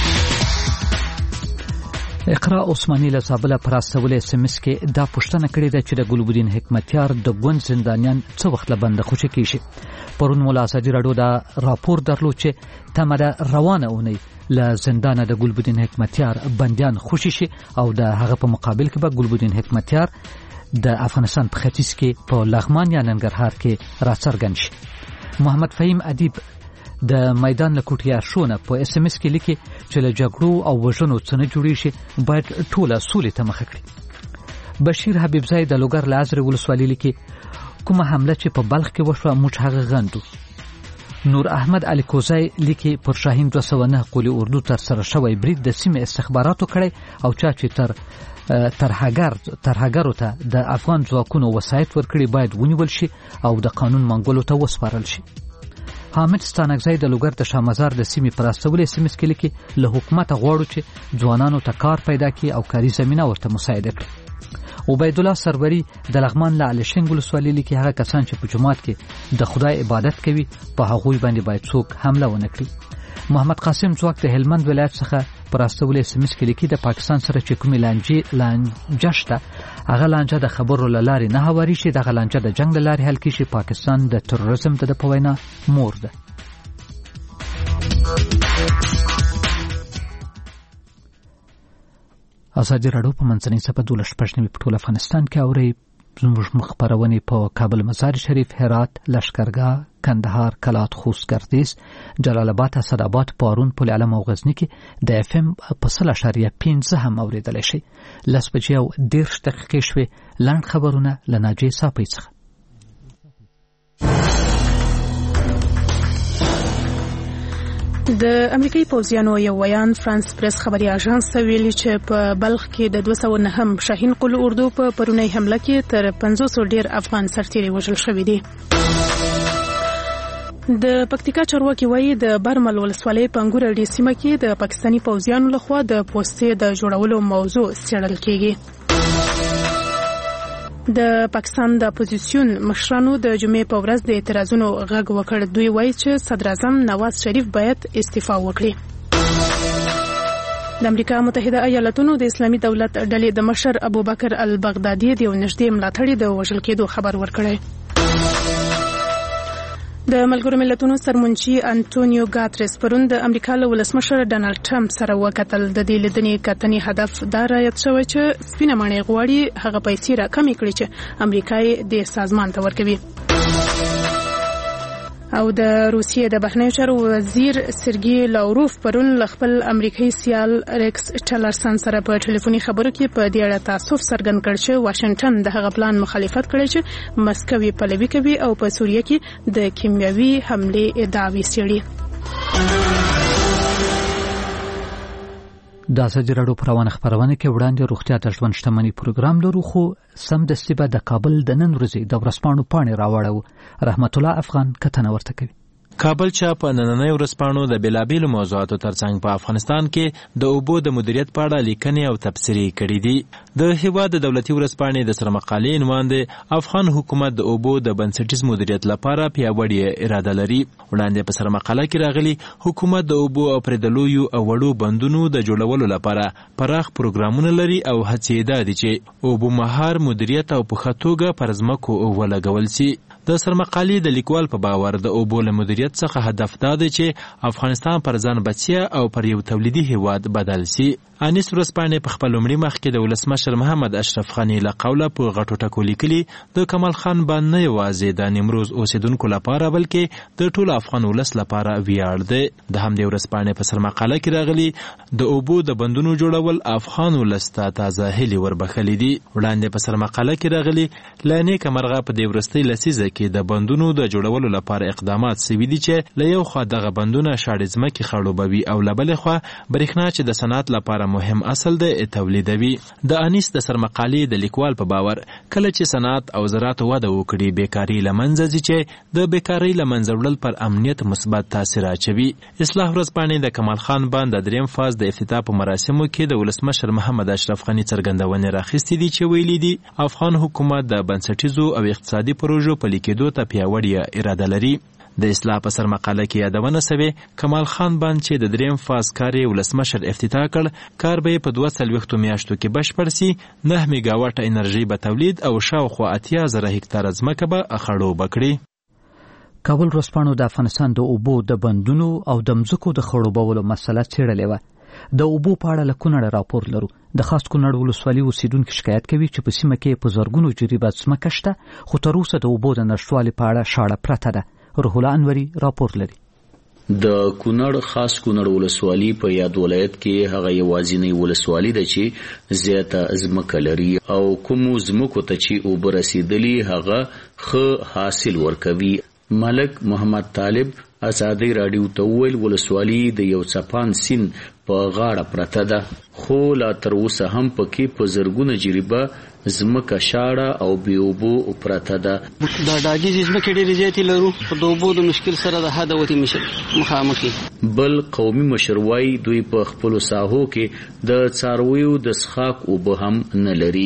اقرا عثماني له زابله پر استولې اس ام اس کې دا پوښتنه کړې ده چې د ګلبدین حکمتیار د ګوند زندانیان څه وخت له بنده خوشي کیږي. پرون مولا ازادي راډیو دا راپور درلود چې تمره روانه اونۍ له زندان د ګلبدین حکمتیار بندیان خوشي شي او د هغه په مقابل کې به ګلبدین حکمتیار د افغانستان په ختیځ کې په لغمان یا ننګرهار کې راڅرګند شي. محمد فهیم ادیب د میدان له کوټیا شونه په اس ام اس کې لیکي چې له جګړو او وژنو څخه جوړی شي باید ټوله سولې ته مخه کړي. بشیر حبیب زای د لوګر لازر ولسوالۍ لیکي کومه حمله چې په بلخ کې وشوه موږ هغه غندو. نور احمد علي کوزای لیکي پر شاهین دوه سوه نه قولي اردو تر سره شوی برید د سیمې استخباراتو کړی او چا چې تر ترهګر ترهګرو ته د افغان ځواکونو وسایت ورکړي باید ونیول شي او د قانون منګولو ته وسپارل شي. حامد ستانکزی د لوګر د شامزار د سیمې پر استولې اس ام اس کې لیکي له حکومت غواړو چې ځوانانو ته کار پیدا کړي او کاري زمينه ورته مساعده کړي. عبید الله سروری د لغمان له علشنګ ولسوالۍ لیکي هغه کسان چې په جماعت کې د خدای عبادت کوي په هغوی باندې باید څوک حمله ونه کړي. محمد قاسم ځواک د هلمند ولایت څخه پر استول اس ام اس کې لیکي د پاکستان سره چې کومې لانجې لانجه شته هغه لانجه د خبرو لارې نه هواري شي، دغه لانجه د جنگ لارې حل کړي. پاکستان د تروریزم د په وینا مور ده. ازادي راډیو په منځنۍ صفحه دولس پښنوي په ټول افغانستان کې اوري زموږ مخبرونه په کابل، مزار شریف، هرات، لشکرګاه، کندهار، کلات، خوست، گردیز، جلال آباد، اسداباد، پارون، پل علم او غزنی کې د اف ام په صفر اشاریه پنځه هم اوریدل شي. لس بجې او دېرش دقیقې شوې. لاند خبرونه له ناجی صاحب څخه. د امریکایي پوځیانو یو ویان فرانس پریس خبري اژانس ویلي چې په بلخ کې د دوه سوه نهم شاهین قل اردو په پرونی حمله کې تر پنځوس ډیر افغان سرتیري وژل شوي دي. د پکتیکا چارواکي وایي د برمل ولسوالۍ په انګور ډي سیمه کې د پاکستاني پوځیانو لخوا د پوستې د جوړولو موضوع څېړل کیږي. د پاکستان د اپوزیسیون مشرانو د جمعې په ورځ د اعتراضونو غږ وکړ. دوی وایي چې صدر اعظم نواز شریف باید استعفا وکړي. د امریکا متحده ایالاتونو د اسلامي دولت ډلې د مشر ابوبکر البغدادي د یو نږدې ملاتړي د وژل کېدو خبر ورکړی. د ملګرو ملتونو سرمنشي انټونیو ګاتریس پرون د امریکا له ولسمشر ډانلډ ټرمپ سره وکتل. د دې لیدنې کتنې هدف دا رایاد شوی چې سپینه ماڼۍ غواړي هغه پیسې راکمې کړي چې امریکا یې د سازمان ته ورکوي. او د روسیې د بهرنیو چارو وزیر سرګي لاوروف پرون له خپل امریکایي سیال ریکس ټیلرسن سره په ټلیفوني خبرو کې په دې اړه تاسف څرګند کړ چې واشنگټن د هغه پلان مخالفت کړی چې مسکو یې پلوي کوي او په سوریه کې د کیمیاوي حملې ادعاوې څېړي. د ازادي راډیو په روانه خبرونه کې وړاندې روغتیا د ژوند شتمنۍ پروګرام لرو، خو سم دستي به د کابل د نن ورځې د ورځپاڼو پاڼې راوړو. رحمت الله افغان کتنه ورته کوي. کابل چې په نننۍ ورځپاڼو د بیلابیلو موضوعاتو ترڅنګ په افغانستان کې د اوبو د مدیریت په اړه لیکنې او تبصرې کړي دي. د هیواد د دولتي ورځپاڼې د سرمقالې عنوان دی افغان حکومت د اوبو د بنسټیز مدیریت لپاره پیاوړې اراده لري. وړاندې په سرمقاله کې راغلي حکومت د اوبو او پرېدلویو او وړو بندونو د جوړولو لپاره پراخ پروګرامونه لري او هڅې دا دي چې اوبو مهار مدیریت او په ښه توګه پر ځمکو ولګول شي. د سرمقالې د لیکوال په باور د اوبو له مدیریت څخه هدف دا دی چې افغانستان پر ځان بچیا او پر یو تولیدي هیواد بدل شي. انیس ورځپاڼې په خپل لومړي مخ کې د ولسمشر محمد اشرف غني له قوله په غټو ټکو لیکلي د کمال خان بند نه یوازې د نیمروز اوسیدونکو لپاره بلکې د ټول افغان ولس لپاره ویاړ دی. د همدې ورځپاڼې په سرمقاله کې راغلي د اوبو د بندونو جوړول افغان ولس ته تازه هیلې وربخلي دي. وړاندې په سرمقاله کې راغلي له نیکه مرغه په دې وروستۍ لسیزه کې د بندونو د جوړولو لپاره اقدامات سوي دي چې له یو خوا دغه بندونه شاړې ځمکې خړوبوي او له بلې خوا برېښنا چې د صنعت لپاره مهم اصل دی تولیدوي. د انیس د سرمقالې د لیکوال په باور کله چې صنعت او زراعت وده وکړي بیکاري له منځه ځي چې د بیکارۍ له منځه وړل پر امنیت مثبت تاثیر اچوي. اصلاح ورځپاڼې د کمال خان بند د دریم فاز د افتتاح په مراسمو کې د ولسمشر محمد اشرف غني څرګندونې راخیستې دي چې ویلي دي افغان حکومت د بنسټیزو او اقتصادي پروژو پلي کېدو ته پیاوړې اراده لري. د اصلاح په سرمقاله کې یادونه سوې کمال خان بند چې د دریم فاز کار یې ولسمشر افتتاح کړ کار به په دوه څلوېښتو میاشتو کې بشپړ سي. نه میګاواټه انرژي به تولید او شاوخوا اتیا زره هکتاره ځمکه به خړوبه کړي. کابل ورځپاڼو د افغانستان د اوبو د بندونو او د مځکو د خړوبولو مسله څېړلې وه. د اوبو په اړه له کونړه راپور لرو. د خاص کونړ ولسوالۍ اوسیدونکي شکایت کوي چې په سیمه کې په زرګونو جریبه ځمکه شته خو تر اوسه د اوبو د نشتوالي په اړه شاړه پرته ده. روح الله انوري راپور لري. د کونړ خاص کونړ ولسوالۍ په یاد ولایت کې هغه یوازینی ولسوالۍ ده چې زیاته ځمکه لري او کومو ځمکو ته چې اوبه رسیدلي هغه ښه حاصل ورکوي. ملک محمد طالب ازادي رادیو ته ویل ولسوالي د یو څپان سین په غاړه پرته ده، خو لا تر اوسه هم پکې په زرګونه جریبه زمکه شاړه او بیوبو پرته ده. دا ډاګیز زمکه ډېرې زیاتې لرو، په دوبو د مشکل سره د حد وتی مخامخ. بل قومي مشروي دوی په خپل ساحو کې د څارویو د څښاک اوبه هم نه لري.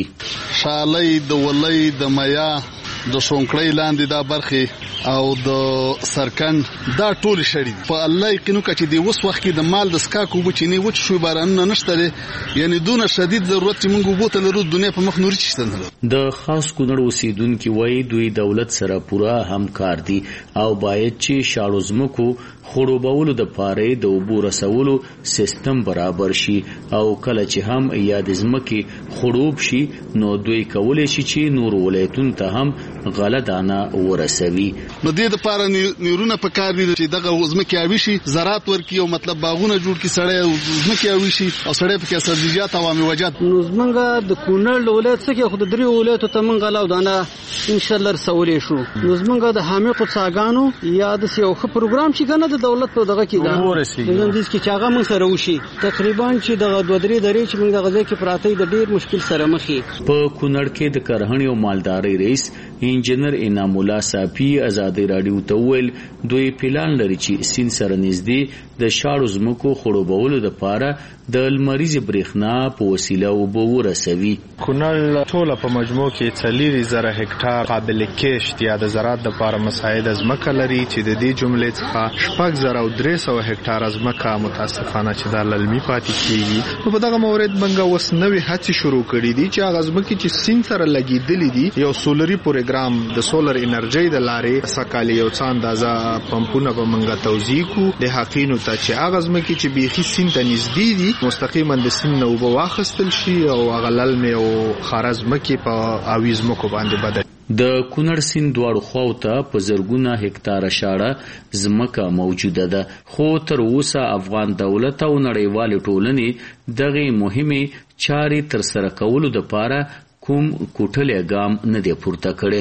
شالۍ د ولۍ د میا د شونکړې لاندې دا برخه او د سرکن دا ټول شړې په الله یقینو چې دی وس وخت کې د مال د سکاکو بچینی وچ شو باران نه نشته، یعنی دونه شدید ضرورت چې موږ وبوت لرو دنیا په مخ نوري چشته نه. د خاص کونړ اوسیدونکو وای دوی دولت سره پورا همکار دي او باید چې شاړو زمکو خړوبولو د پاره د اوبو رسولو سیستم برابر شي او کله چې هم یاد زمکي خړوب شي نو دوی کولای شي چې نور ولایتون ته هم غلطانه ورسوي. نو د دې لپاره نیرونه په کار دي چې دغه زمکي اوي شي زراعت ورکی او مطلب باغونه جوړ کی سړی زمکي اوي شي او سړی په کې سبزیجات او میوجات. نو زمونږ د کونړ ولایت څخه خو د درې ولایتو ته مونږ غلاو دانه ان شاء الله رسولې شو. نو زمونږ د حامي قصاګانو یا د یو ښه پروګرام چې کنه د دولت په دغه کې دا نن دې کې چې هغه مون سره وشي تقریبا چې دغه دوه درې درې چې موږ د غزې کې پراته د ډیر مشکل سره مخ یو. په کونړ کې د کرهڼې او مالدارۍ رئیس انجنیر انعام الله صافي ازادي رادیو ته ویل دوی پلان لري چې سین سره نږدې د شاړو زمکو خړوبولو د پاره د لمریز برېښنا په وسیله وبو ورسوي. کونړ ټوله په مجموع کې څلور زره هکټار قابل کښت یا د زراعت لپاره مساعد زمکه لري چې د دې جملې څخه شپږ زره او درې سوه هکټار زمکه متاسفانه چې د للمي پاتې کیږي. نو په دغه مورد منګه وس نوې هڅې شروع کړې دي چې هغه زمکه چې سین سره لګیدلې دي یو سولري پروګرام د سولر انرژي د لارې سکالي یو څه اندازه پمپونه به منګه توزیع کو د حقینو ته چې هغه زمکه چې بيخي سین ته نږدې دي مستقیما د سین نو به واخستل شي او هغه للمي او خارزمکه په اویزمکو باندې بدل. د کونړ سیند دواړو خواو ته په زرګونه هکتاره شاړه زمکه موجوده ده، خو تر اوسه افغان دولت او نړیوالې ټولنې دغه مهمه چارې تر سره کولو د پاره کوم کوټلې ګام نه دی پورته کړي.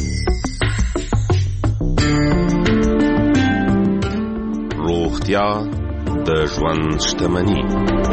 روغتیا د ژوند شتمني.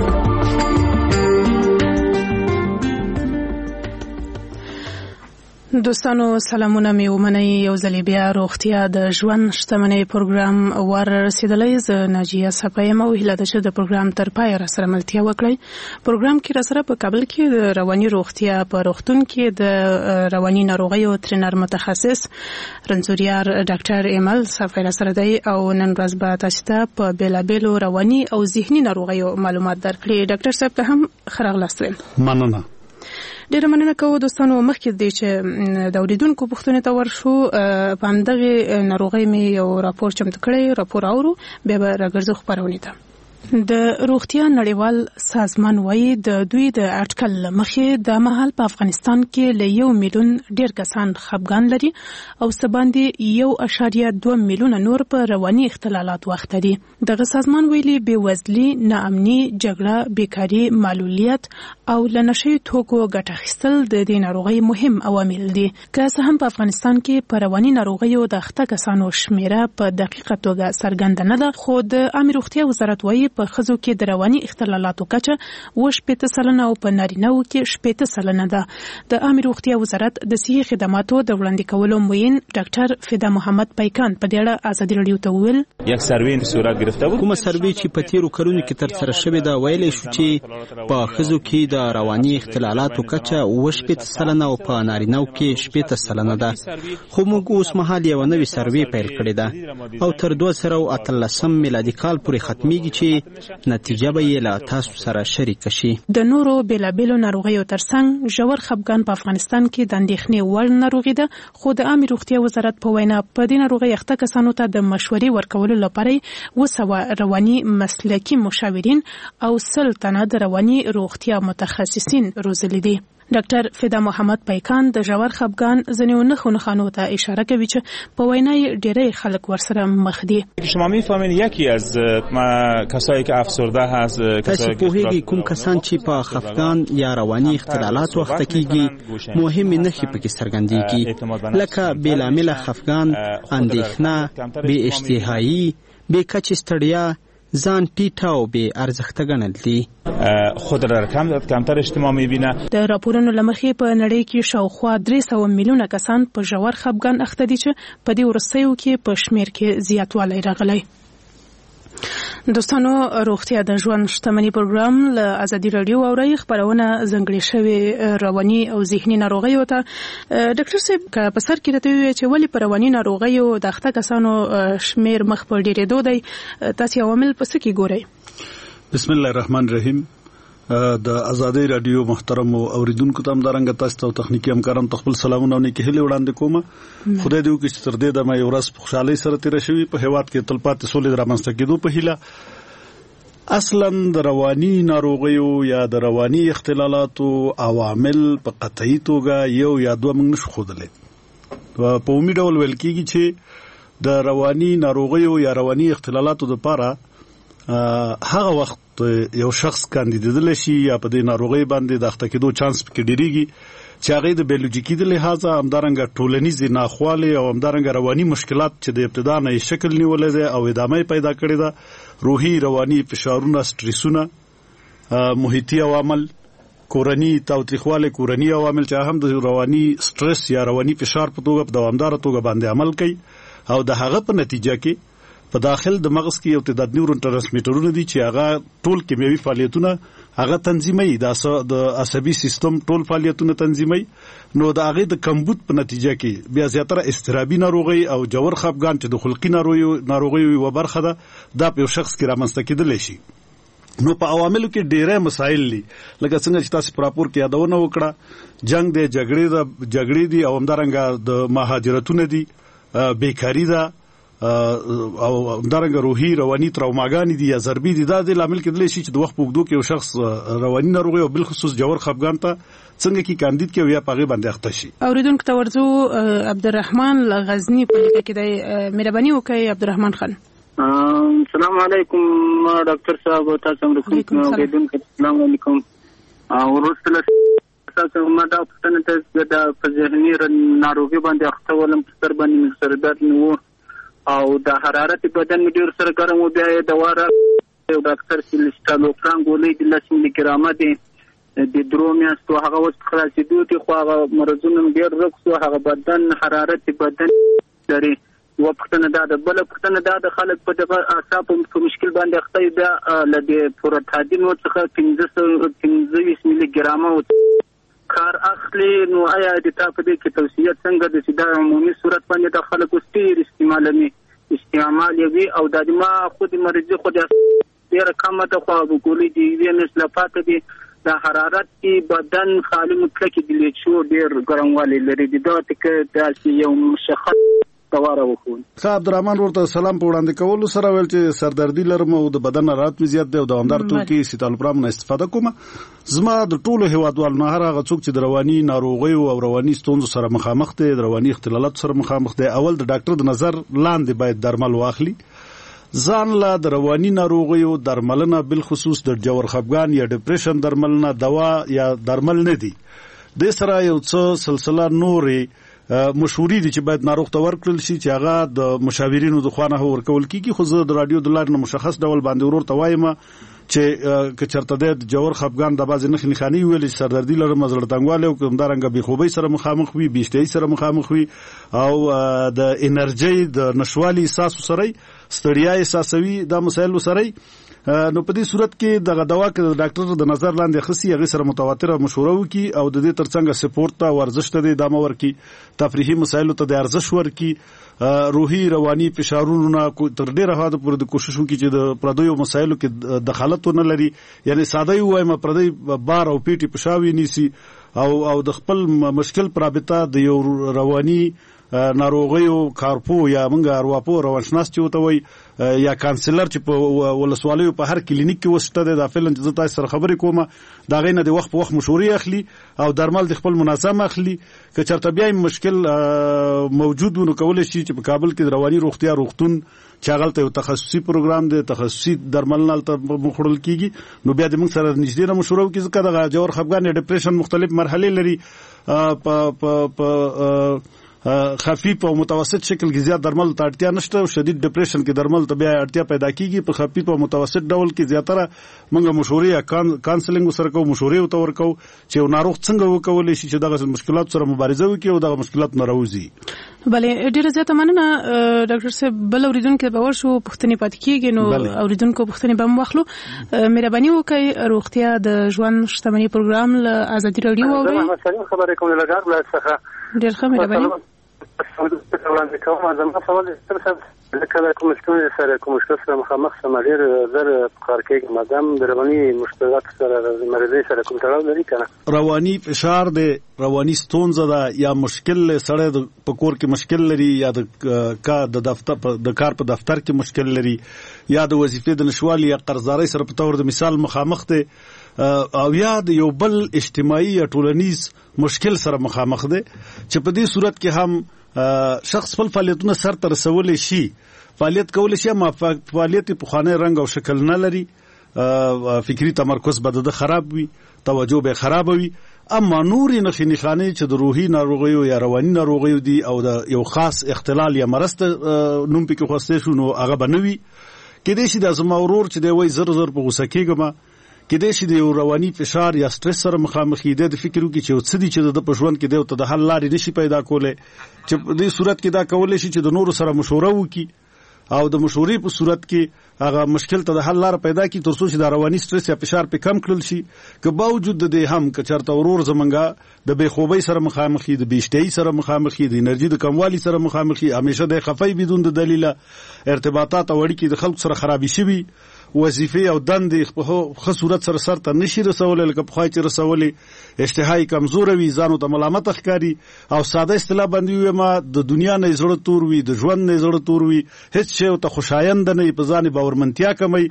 دوستانو سلامونه مې ومنئ. یو ځلې بیا روغتیا د ژوند شتمنۍ پروګرام ور رسیدلی. زه ناجیه صفا یم او هیله ده چې د پروګرام تر پایه راسره ملتیا وکړئ. پروګرام کې راسره په کابل کې د رواني روغتیا په روغتون کې د رواني ناروغیو ترینر متخصص رنځوریار ډاکټر ایمل صفا راسره دی او نن ورځ به تاسو ته په بیلابیلو رواني او ذهني ناروغیو معلومات درکړي. ډاکټر صاحب ته هم ښه راغلاست وایم. مننه. ډیره مننه کوو دوستانو. مخکې دی چې د اوریدونکو پوښتنې ته ورشو په همدغه ناروغۍ مې یو راپور چمتو کړی، راپور اورو بیا به راګرځو خپرونې ته. د روغتیا نړیوال سازمان وایي د دوی د اټکل مخې د مهال په افغانستان کې له یو میلیون ډیر کسان خپګان لري او سباندې یو اشاریه دوه میلیونه نور په رواني اختلالات وخت دي. دغه سازمان ویلي بېوزلي، ناامني، جګړه، بیکاري، معلولیت او لنشي توکو ګټه اخیستل د دې ناروغۍ مهم عوامل دي. که څه هم په افغانستان کې په رواني ناروغیو د اخته کسانو شمیره په دقیقه توګه څرګنده نه ده، خو د عامه روغتیا وزارت وایي په ښځو کې د رواني اختلالاتو کچه اوه شپېته سلنه او په نارینه‌و کې شپېته سلنه ده. د عامه روغتیا وزارت د صحي خدماتو د وړاندې کولو معین ډاکټر فدا محمد پیکان په دې اړه ازادي رادیو ته وویل یک سروې صورت گرفته بود. کومه سروې چې په تیرو کلونو کې تر سره شوې ده ویلې شو چې په ښځو کې د رواني اختلالاتو کچه اوه شپېته سلنه او په نارینه‌و کې شپېته سلنه ده. خو موږ اوس مهال یو نوې سروې پیل کړې ده او تر دوه زره او اتلسم میلادي کال پورې ختمېږي چې نتیجه به یې له تاسو سره شریک شي. د نورو بیلابیلو ناروغیو ترڅنګ ژور خپګان په افغانستان کې د اندېښنې وړ ناروغي ده، خو د عامه روغتیا وزارت په وینا په دې ناروغۍ اخته کسانو ته د مشورې ورکولو لپاره اوه سوه رواني مسلکي مشاورین او سل تنه د رواني روغتیا متخصصین روزلي دي. ډاکټر فدا محمد پیکان د ژور خفګان ځینو نښو نښانو ته اشاره کوي چې په وینا یې ډېری خلک ورسره مخ دي. شما میفهمین یکی از کسایی که افسرده هست کسایی که پوهیږي کوم کسان چې په خفګان یا رواني اختلالات وخت کېږي مهمې نښې پکې څرګندېږي لکه بېلامله خفګان، اندېښنه، بې اشتهایي، بې کچې ستړیا، ځان ټیټ او بې ارزښته ګڼل دي. خود را کم کمتر اجتماع میبینه. د راپورونو له مخې په نړۍ کې شاوخوا درې سوه میلیونه کسان په ژور خفګان اخته دي چې په دې وروستیو کې په شمېر کې زیاتوالی راغلی. دوستانو، روغتیا د ژوند شتمني پروګرام له ازادي رادیو اوري خبرونه ځنګړې شوې رواني او ذهني ناروغیو ته. ډاکټر صاحب که په سر کې راته ووایي چې ولې په رواني ناروغیو د اخته کسانو شمېر مخ په ډېرېدو دی، تاسې عوامل په څه کې ګورئ؟ بسم الله الرحمن الرحیم. د ازادي رادیو محترم اوریدونکو ته همدارنګه تاسو ته تخنیکی همکاران ته خپل سلامونه او نیکې هیلې وړاندې کوم. خدای دې وکړي چې تر دې دمه یو ورځ په خوشحالۍ سره تېره شوي په هېواد کې تلپاتې سولې رامنځته کېدو په هیله. اصلا د رواني ناروغیو یا د رواني اختلالاتو عوامل په قطعي توګه یو یا دوه موږ نشو ښودلی. په عمومي ډول ویل کېږي چې د رواني ناروغیو یا رواني اختلالاتو دپاره هغه وخت یو شخص کاندیدېدلی شي یا په دې ناروغۍ باندې د اخته کېدو چانس پکې ډېرېږي چې هغې د بیولوژیکي د لحاظه همدارنګه ټولنیزې ناخوالې او همدارنګه رواني مشکلات چې د ابتدا نه یې شکل نیولی دی او ادامه یې پیدا کړې ده، روحي رواني فشارونه، سټریسونه، محیطي عوامل، کورني تاوتریخوالی، کورني عوامل چې هم د رواني سټرس یا رواني فشار په توګه په دوامداره توګه باندې عمل کوي او د هغه په نتیجه کې په داخل د مغز کې یو تعداد نیورون ټرانسمیټرونه دي چې هغه ټول کیمیاوي فعالیتونه هغه تنظیموي، د عصبي سیستم ټول فعالیتونه تنظیموي. نو د هغې د کمبود په نتیجه کې بیا زیاتره اضطرابي ناروغۍ او جوور خفګان چې د خلقي ناروغیو یوه برخه ده دا په یو شخص کې رامنځته کېدلی شي. نو په عواملو کې ډېری مسایل دي لکه څنګه چې تاسو په راپور کې یادونه وکړه، جنګ دی، جګړې دي او همدارنګه د مهاجرتونه دي، بیکاري ده او همدارنګه روحي رواني تراوماګانې دي یا ضربې دي. دا د لامل کېدلی شي چې د وخت په اوږدو کې یو شخص رواني ناروغي او بالخصوص جوور خفګان ته څنګه کې کاندید کې او یا په هغې باندې اخته شي. اوریدونکو ته ورځو عبدالرحمن له غزني په لیکه کې دی. مهرباني وکړئ عبدالرحمن خان. السلام علیکم ډاکټر صاحب، تاسو هم اوریدونکو السلام علیکم. وروسته له تاسو ما دا پوښتنه ته د په ذهني ناروغي باندې اخته ولم په سر باندې مې سر درد نه و او د حرارت بدن مې ډېر سره ګرم و، بیا یې دوا راکړه یو ډاکټر سیلسټالوفران ګولۍ د لس ملي ګرامه دي د درو میاشتو، هغه اوس په خلاصېدو دي خو هغه مرضونه مې ډېر ورک شو، هغه بدن حرارت بدن لري. یوه پوښتنه دا ده. بله پوښتنه دا ده خلک په دغه اعصابو په مشکل باندې اخته وي، بیا له دې پروتادینو څخه پنځه سوه پنځه ویشت ملي ګرامه کار اخلي. نو آیا د تا په دې کې توصیه څنګه ده چې دا عمومي صورت باندې د خلکو ډېر استعمالوي استعمال یې وي او دا د ما خود مرضي خو ډېره کمه ده خو ګولۍ د یوې میاشتې لا پاته دي. د حرارت کې بدن خالي مطلق د لیچو ډېر ګرموالی لري. د دغه ټکه داسې یو مشخص دواره وکړو. ښه عبدالرحمن ورته سلام په وړاندې کولو سره ویل چې سردردي لرم او د بدن حرارت مې زیات دی او دوامدار توکي سیتالوپرام نه استفاده کوم. زما د ټولو هیوادوالو نه هر هغه څوک چې د رواني ناروغیو او رواني ستونزو سره مخامخ دی، د رواني اختلالاتو سره مخامخ دی، اول د ډاکټر د نظر لاندې باید درمل واخلي. ځان لا د رواني ناروغیو درملنه بالخصوص د جوور خفګان یا ډپریشن درملنه دوا یا درمل نه دي. د سره یو څه سلسله نورې مشوري دي چې باید ناروغ ته ورکړل شي چې هغه د مشاورینو د خوا نه ورکول کېږي. خو زه د رادیو د لارې نه مشخص ډول باندې ورور ته وایم چې که چېرته دی د جوور خفګان د بعضې نښې نښانې ویلې چې سردردي لرم، زړه تنګوالی او همدارنګه بېخوبۍ سره مخامخ وي، بې اشتهایي سره مخامخ وي او د انرژۍ د نشوالي احساسو سره ستړیا احساسوي، دا مسایلو سره نو په دې صورت کې دغه دوا کې د ډاکټر د نظر لاندې خسي هغې سره متواتره مشوره وکړي او د دې ترڅنګ سپورت ته ورزش ته د ادامه ورکړي، تفریحي مسایلو ته د ارزش ورکړي، روحي رواني فشارونو نه تر ډېره حده پورې د کوشش وکړي چې د پردیو مسایلو کې دخالت ونه لري. یعنې ساده یې ووایم پردی بار او پیټي په شا ونیسي او او د خپل مشکل په رابطه د یو رواني ناروغیو کارپو یا موږ ارواپو روانشناس چې ورته وایي یا کانسلر چې په ولسوالیو په هر کلینیک کې وسته ده د فعلا چې تاسو سره خبرې کوم دا غینه د وخت په وخت مشورې اخلي او درمل د خپل منظم اخلي که چرته بیا مشکل موجود ونه کول شي چې په کابل کې رواني روغتیا روغتون چې هغه ته یو تخصصي پروګرام دی تخصصي درمل نه ته مخړل کیږي نو بیا د موږ سره نږدې نه مشوره وکړي ځکه د جوړ خفګان ډیپریشن مختلف مرحله لري په په په خفیف او متوسط شکل کې زیات درمل ته اړتیا نشته او شدید ډیپریشن کې درمل ته بیا اړتیا پیدا کیږي په خفیف او متوسط ډول کې زیاتره موږ مشورې یا کانسلینګ سره کوو مشورې او تور کوو چې ناروغ څنګه وکولای شي چې دغه مشکلات سره مبارزه وکړي او دغه مشکلات نه راوځي. بلې ډیره زیاته مننه ډاکټر صاحب. بل اوریدونکو به ورشو پوښتنې پاتې کیږي نو اوریدونکو پوښتنې به واخلو. مهرباني وکړئ روغتیا د ژوند شتمنۍ پروګرام له ازادي رادیو اورئ. محمد سلیم خبرې کوم له ګار ولایت څخه. ډیر ښه مهرباني. وړاندې کوم زما سوال د کله کوم مشکل سره کوم مشکل سره مخامخ سم ډیر زر کار کوي مدام د رواني مشکلات سره مریضي سره کوم تړاو لري کنه رواني فشار دی رواني ستونزه ده یا مشکل سره د پکور کې مشکل لري یا د کا د دفتر د کار په دفتر کې مشکل لري یا د وظیفې د نشوالي یا قرضداري سره په تور د مثال مخامخ دی او یا د یو بل اجتماعي یا ټولنیز مشکل سره مخامخ دی چې په دې صورت کې هم شخص خپل فعالیتونه سرته رسولی شي فعالیت کولی شي اما فعالیت په خوانه رنګ او شکل نه لري فکری تمرکز به د خراب وي توجه به خراب وي اما نوري نخې نښانې چې د روحي ناروغیو یا رواني ناروغیو دي او د یو خاص اختلال یا مرض نوم پکې خوسته شو نو هغه بنوي کېدای شي د زما ورور چې دی وای زر زر په غوسه کېږم کېدای شي د رواني فشار یا سټرس سره مخامخ دی د فکر وکړي چې څه دي چې د پښوند کې دی ته د حل لارې نشي پیدا کولای چې په دې صورت کې دا کولای شي چې د نورو سره مشوره وکړي او د مشورې په صورت کې هغه مشکل ته د حل لار پیدا کړي تر څو چې د رواني سټرس یا فشار په کم کړل شي که باوجود د دې هم که چرته ورور زمونږه د بې خوبۍ سره مخامخ دي د بېشتهي سره مخامخ دي د انرژي د کموالي سره مخامخ دي همیشه د خفای بدون د دلیل ارتباطات او اړیکې د خلکو سره خرابې شوي وظیفه او دندې په ښه صورت سره سرته نشي رسولای لکه په خای چې رسولي اشتهاي کمزور وي ځانو ته ملامت ښکاري او ساده اصطلاح باندې وي ما د دنیا نه زړه تور وي د ژوند نه زړه تور وي هیڅ شی ته خوشایند نه په ځان باورمنتیا کمي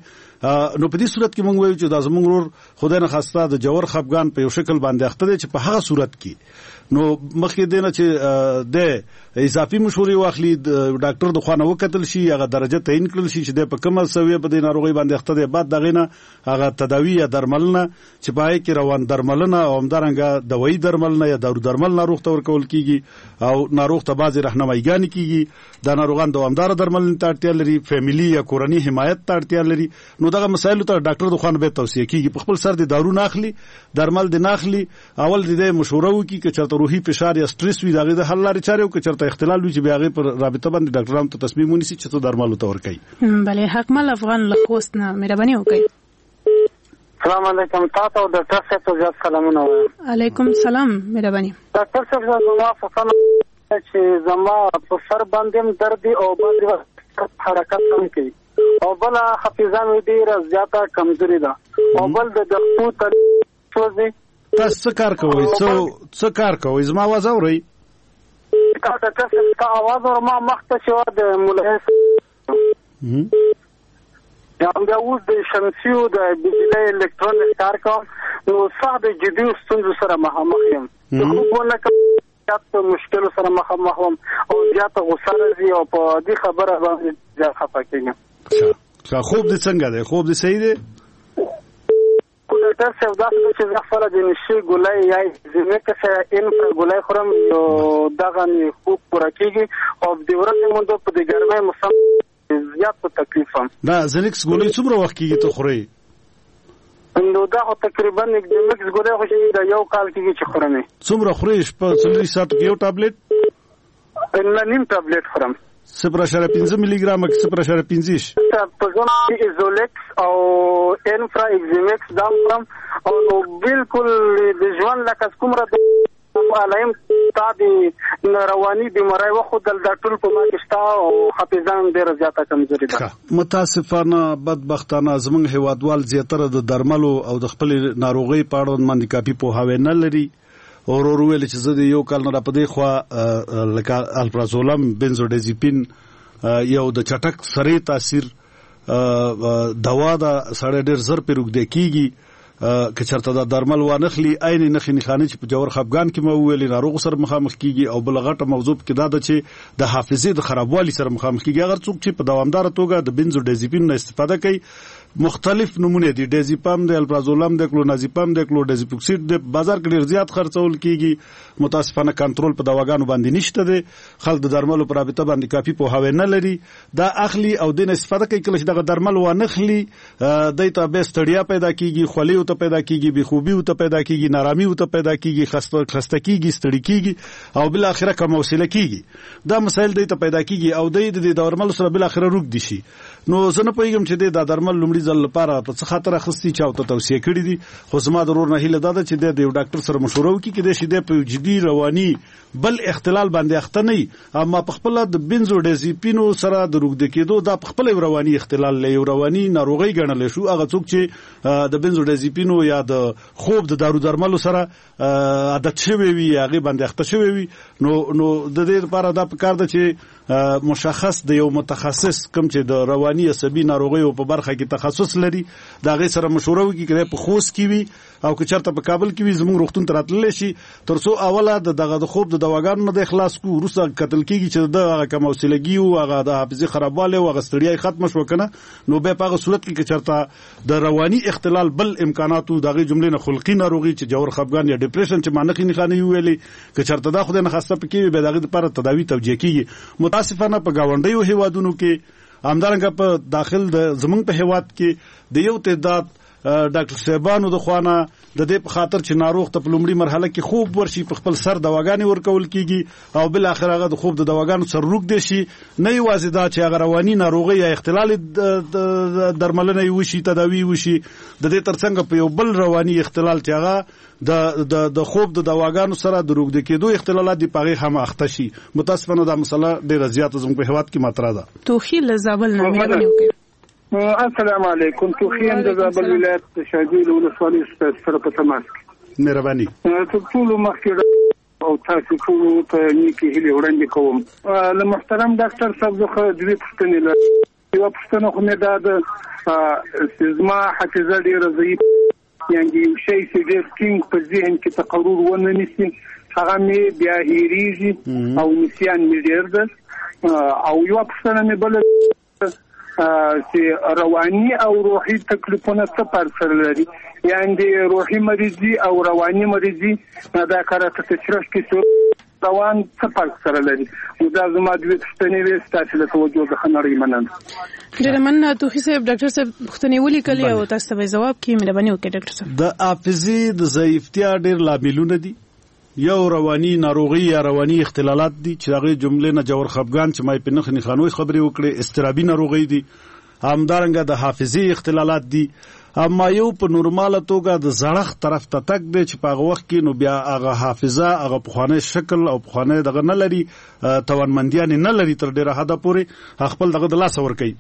نو په دې صورت کې موږ وایو چې د زموږ ورور خدای نه خواسته د جوړ خفګان په یو شکل باندې اخته دي چې په هغه صورت کې نو مخکې دینه چې د اضافي مشورې واخلي ډاکټر د خوانه وکتل شي هغه درجه تعیین کړل شي چې د په کومه سویه په دې ناروغي باندې اخته دي بعد دغه نه هغه تداوی یا درملنه چې پای کې روان درملنه او همدارنګه دوايي درملنه یا دارو درمل ناروغ ته ورکول کیږي او ناروغ ته بعضی راهنمایګانې کیږي دا ناروغان دوامدار درملنه ته اړتیا لري فیملی یا کورنۍ حمایت ته اړتیا لري نو دغه مسایل ته ډاکټر د خوانه به توصیه کیږي په خپل سر د دارو ناخلي درمل د ناخلي اول د مشوره وکي چې چرته روحي فشار یا سټرس وي دغه د حل لارې چارې او چرته اختلال وي چې بیاغه پر رابطه باندې ډاکټرانو ته تصمیم ونیسي چې څه درمل ته ورکړي. بله حکمل افغان له خوست نه مهرباني وکړئ. السلام علیکم تاسو او ډاکټر صاحب ته زیات سلامونه وایم. علیکم سلام مهرباني. ډاکټر صاحب زما فکر چې زما په سر باندې درد او باندې حرکت کم کوي او بل حافظه مې ډیره زیاته کمزوري ده او بل د دغه توځي تاسو څه کار کوئ څه څه کار کوئ زما आवाज اورئ کا د تاسو کا आवाज اور ما مخته شو د ملحس یا موږ اوس د شمسیو د بجلی الکترونیک کار کوم نو صاحب جدي ستونزو سره مخامخ یم خو په لکه مشکل سره مخامخ وم او زیاته غوسه راځي او په دې خبره باندې ځکه خفه کېږم. ښه خوب دې څنګه دی خوب دې صحیح دی؟ ډاکټر صاحب دا چې زه خپله د نشي ګولۍ یا زینک سره انفرا ګولۍ خورم نو دغه مې خوب پوره کېږي او د ورځې مونږ په دې ګرمۍ موسم زیات په تکلیف یم. دا زینکس ګولۍ څومره وخت کېږي ته خورئ؟ نو دا خو تقریبا د مکس ګولۍ خو چې د یو کال کېږي چې خورم یې. څومره خورئ شپه څلورو ساعتو کې یو ټابلیټ؟ نه نیم ټابلیټ خورم. صفر اشاره پنځه ملي ګرام کې صفر اشاره پنځه په ځون کې ایزولیکس او انفرا ایگزیمکس دا خورم او نو بالکل د ژوند لکه کومره علایم تا د رواني بیماری وخدل د ټول په ما کې شته او حافظه هم ډیره زیاته کمزوري ده. متاسفانه بدبختانه زموږ هیوادوال زیاتره د درملو او د خپل ناروغي په اړه باندې کافي پوهاوی نه لري او ورو ویل چې زه د یو کال نه را پدې خو لکه الپرازولم بنزودازپین یو د چټک سره تاثیر دوا دا سړی ډېر زر په روغ دی کیږي که چرته دا درمل وانخلي عین نخې نښانې چې په جوړ خفګان کې مو ویلې ناروغ سره مخامخ کیږي او بل غټه موضوع کې دا ده چې د حافظې د خرابوالي سره مخامخ کیږي. اگر څوک چې په دوامدار توګه د بنزودازپین نه استفاده کوي مختلف نمونه دي ډیزیپام دی الپرازولام دی کلونازیپام دی کلوډازیپوکسید دی بازار کې ډیر زیات خرڅول کیږي متاسفانه کنټرول په دواګانو باندې نشته دی خلک د درملو پر رابطه باندې کافي پوهاوی نه لري دا اخلي او د استفاده کوي کله چې دغه درمل وانخلي د ته به ستړیا پیدا کیږي خولي او ته پیدا کیږي بې خوبي او ته پیدا کیږي نارامي او ته پیدا کیږي خسته خسته کیږي ستړي کیږي او بل اخره کوم وسیله کیږي دا مسایل د ته پیدا کیږي او د درمل سره بل اخره روک دي شي. نو زه نه پوهیږم چې د درمل لومړي ځل لپاره په څه خاطر اخستي چا ته توصیه کړې دي خو زما ضرور نه هیله ده چې د یو ډاکټر سره مشوره وکړي کې د شیدې په جدي رواني بل اختلال باندې اخته نه اما په خپل د بنزودازپینو سره د روغ د کېدو دا په خپل رواني اختلال له رواني ناروغي ګڼل شو. هغه څوک چې د بنزودازپینو یا د خوب د دارو درملو سره عادت شوی وي هغه باندې اخته شوی وي نو نو د دې لپاره دا پکار ده چې مشخص د یو متخصص کوم چې د رواني عصبي ناروغیو په برخه کې تخصص لري دا غي سره مشوره وکړي کله په خوست کې وي او که چرته په کابل کې وي زموږ روغتون ته راتللی شي ترڅو اوله د دغه د خوب د دواګانو نه د اخلاص کو وروسته قتل کېږي چې د هغه کوم وسیلګي او هغه د حافظې خرابواله او هغه ستړیا ختم شو کنه نو به په هغه صورت کې که چرته د رواني اختلال بل امکاناتو دغه جملې نه خلقي ناروغي چې جوړ خفګان یا ډیپریشن چې مانخي نه خاني ویلې که چرته دا خو نه خاصه پکې به دغه لپاره تداوی توجیه کیږي. متاسفانه په گاونډیو هیوادونو کې همدارنګه په داخل د زمونږ په هیواد کې د یو تعداد ډاکټر صاحبانو د خوانه د دې په خاطر چې ناروغ ته په لومړي مرحله کې خوب ورشي په خپل سر دواګانې ورکول کیږي او بل اخر هغه د خوب د دواګانو سر روک دي شي نه یوازې دا چې هغه رواني ناروغي یا اختلال درملنه وشي تداوی وشي د دې ترڅنګ په یو بل رواني اختلال چې هغه د د د خوب د دواګانو سره د روغ د کېدو اختلالات دی پغه هم اخته شي. متاسفانه دا مسله ډیره زیاته زموږ په هیواد کې مطرح ده. توخیل زابل نه مې السلام علیکم. توخیم د زابل ولایت شاجویل ولسوالۍ سره په تماس کې مهرباني ټول مخکې او تاسو ټول ته نیکی هیله وړاندې کوم له محترم ډاکټر صاحب زه دوی پوښتنې لرم یو پوښتنه خو مې دا د زما حافظه ډېره ضعیف یعنی یو شی چې ډېر ټینګ په ذهن کې تقرر ونه نیسي هغه مې بیا هېرېږي او نسیان مې ډېر ده او یو پوښتنه مې بله چې رواني او روحي تکلیفونه څه فرق سره لري یعنی روحي مریضي او رواني مریضي دا کارته تشریح کې روان څه فرق سره لري دا زما د پښتنې وې ستاسو له توجه د خنړې مننه. ډېر مننه توخي صاحب. ډاکټر صاحب پښتنې ولیکلې او تاسو ته جواب کې مهرباني وکړئ. ډاکټر صاحب د حافظې د ضعیفتیا ډېر لاملونه دي یو رواني ناروغي یا رواني اختلالات دي چې هغه جملې نه جوړ خفګان چې مې په نخ نه خانوي خبرې وکړې استرابي ناروغي دي همدارنګه د حافظي اختلالات دي اما یو په نورماله توګه د زړښت طرف ته تک دی چې په هغه وخت کې نو بیا هغه حافظه هغه پخوانی شکل او پخوانی دغه نه لري توانمندیان نه لري تر ډیره حده پورې خپل دغه د لاس ور کوي.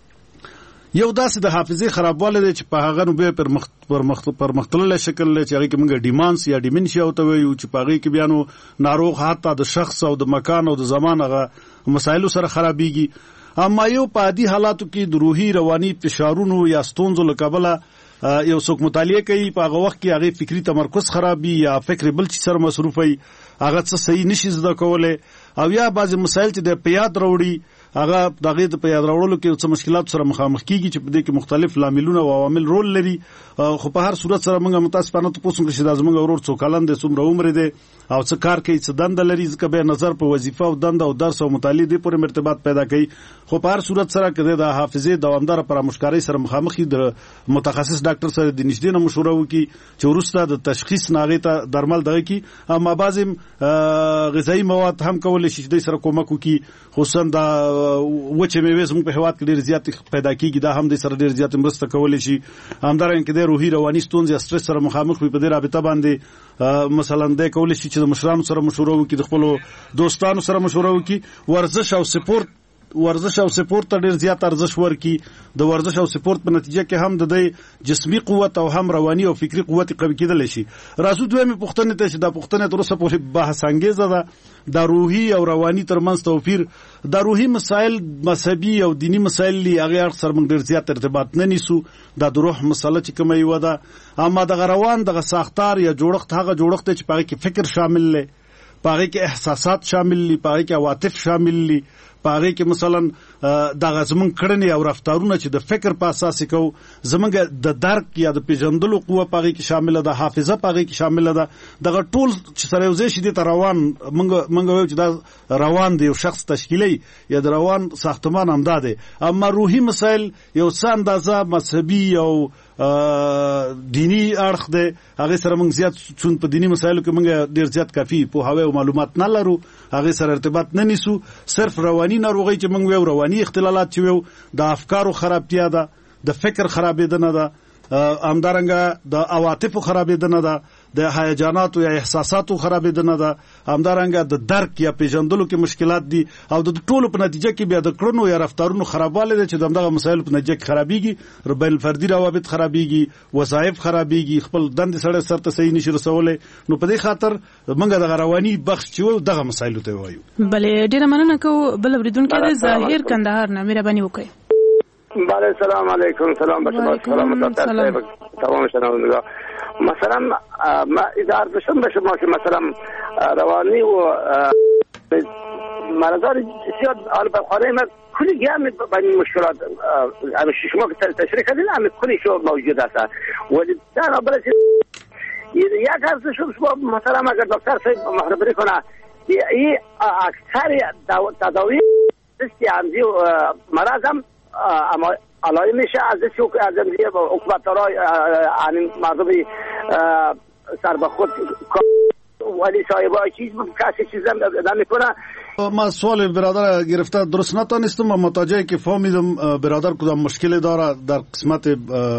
یو داسې د حافظې خرابواله دی چې په هغه نو به پر مخ پر مخ پر مختلله شکل لري چې هغه کې موږ ډیمانس یا ډیمنشیا او ته وایو چې په هغه کې بیا نو ناروغ حتی د شخص او د مکان او د زمان هغه مسایلو سره خرابېږي. اما یو په عادي حالاتو کې د روحي رواني فشارونو یا ستونزو له کبله یو څوک مطالعه کوي په هغه وخت کې هغه فکری تمرکز خرابي یا فکر بل څه سره مصروف وي هغه څه صحیح نشي زده کولای او یا بعض مسایل چې د پیاد وروړي هغه دغه د پیاد راوړلو کې څه مشکلات سره مخامخ کیږي چې په دې کې مختلف لاملونه او عوامل رول لري خو په هر صورت سره موږ متاسفانه ته پوښتنه کوي چې د زموږ ورور څو کلن د څومره عمر دی او څه کار کوي څه دنده لري ځکه به نظر په وظیفه او دنده او درس او مطالعه دی پورې مرتبط پیدا کوي خو په هر صورت سره کې د حافظې دوامدار پرامشکاري سره مخامخ د متخصص ډاکټر سره د نږدې نه مشوره وکړي چې ورسته د تشخیص ناغې ته درمل دغه کی اما بعضی غذایی مواد هم کولای شي چې د سره کومک وکړي خصوصا د وچه میوې زموږ په هواد کې ډېر زیات پیدا کیږي دا هم د سره ډېر زیات مرسته کولای شي همدارنګه د روحي رواني ستونزې سټرس سره مخامخ وي په دې رابطه باندې مثلا د کولای شي چې د مشرانو سره مشوره وکړي د خپل دوستانو سره مشوره وکړي ورزش او سپورت ورزش او سپورت ته ډیر زیات ارزښت ورکي. د ورزش او سپورت په نتیجه کې هم د دې جسمي قوت او هم رواني او فکری قوت قوي کېدل شي. راځو دویمه پوښتنه ته چې دا پوښتنه تر اوسه پورې بحث انګیزه ده، د روحي او رواني ترمنځ توپیر. د روحي مسایل مذهبي او دینی مسایل لري، هغه سره موږ ډیر زیات ارتباط نه نیسو. دا د روح مسله چې کومه یو ده، اما د روان دغه ساختار یا جوړښت هغه جوړښت چې پاره کې فکر شامل لري، پاره کې احساسات شامل لري، پاره کې عواطف شامل لري، پاره کې مثلا د غزمن کړنې او رفتارونه چې د فکر په اساس کو، زمونږ د درک یا د پیژندلو قوه پاره کې شامل ده، حافظه پاره کې شامل ده. دغه ټول چې سره یو ځای شي د روان منګ منګ وایو چې دا روان دی یو شخص تشکیلی یا د روان ساختمان هم ده. اما روحي مسائل یو څه اندازه مذهبي او دینی اړخ دی، هغه سره موږ زیات چون په دینی مسایلو کې موږ ډیر زیات کافي پوهاوی او معلومات نه لرو، هغه سره ارتباط نه نیسو. صرف رواني ناروغي چې موږ ویو، رواني اختلالات چې ویو، د افکارو خرابتیا ده، د فکر خرابېدنه ده، همدارنګه د عواطفو خرابېدنه ده، د هیجاناتو یا احساساتو خرابېدنه ده، همدارنګه د درک یا پیژندلو کې مشکلات دي، او د ټولو په نتیجه کې بیا د کړنو یا رفتارونو خرابوالی دی چې دغه مسایل په نتیجه کې خرابېږي، بین الفردي روابط خرابېږي، وظایف خرابېږي، خپل دندې سره سرته صحیح نشي رسولی. نو په دې خاطر موږ دغه رواني بخش چې وو دغه مسایلو ته وایو. بلې ډیره مننه کوو. بل اوریدونکی دی ظاهر کندهار نه، مهرباني وکړئ. بله سلام علیکم. سلام بشه سلام تمام شنوندگان. مثلا ما اذا داشتم به شما که مثلا روانی و مرضان زیاد حال به خانه ما کلی گام با این مشکلات شما که تشریح کردین همه کلی شو موجود است. ولی در برای یک ارزش شما مثلا اگر دکتر صاحب مخبری کنه این اکثر تداوی استیانزی مرض هم اما علای میشه از چوک از دیگه حکومت‌های این مردمی سر به خود ولی صاحبا چیز کسی چیزا نمیکنه. ما سوال برادر گرفته درست نتونستم، اما متوجه که فهمیدم برادر کدام مشکلی داره در قسمت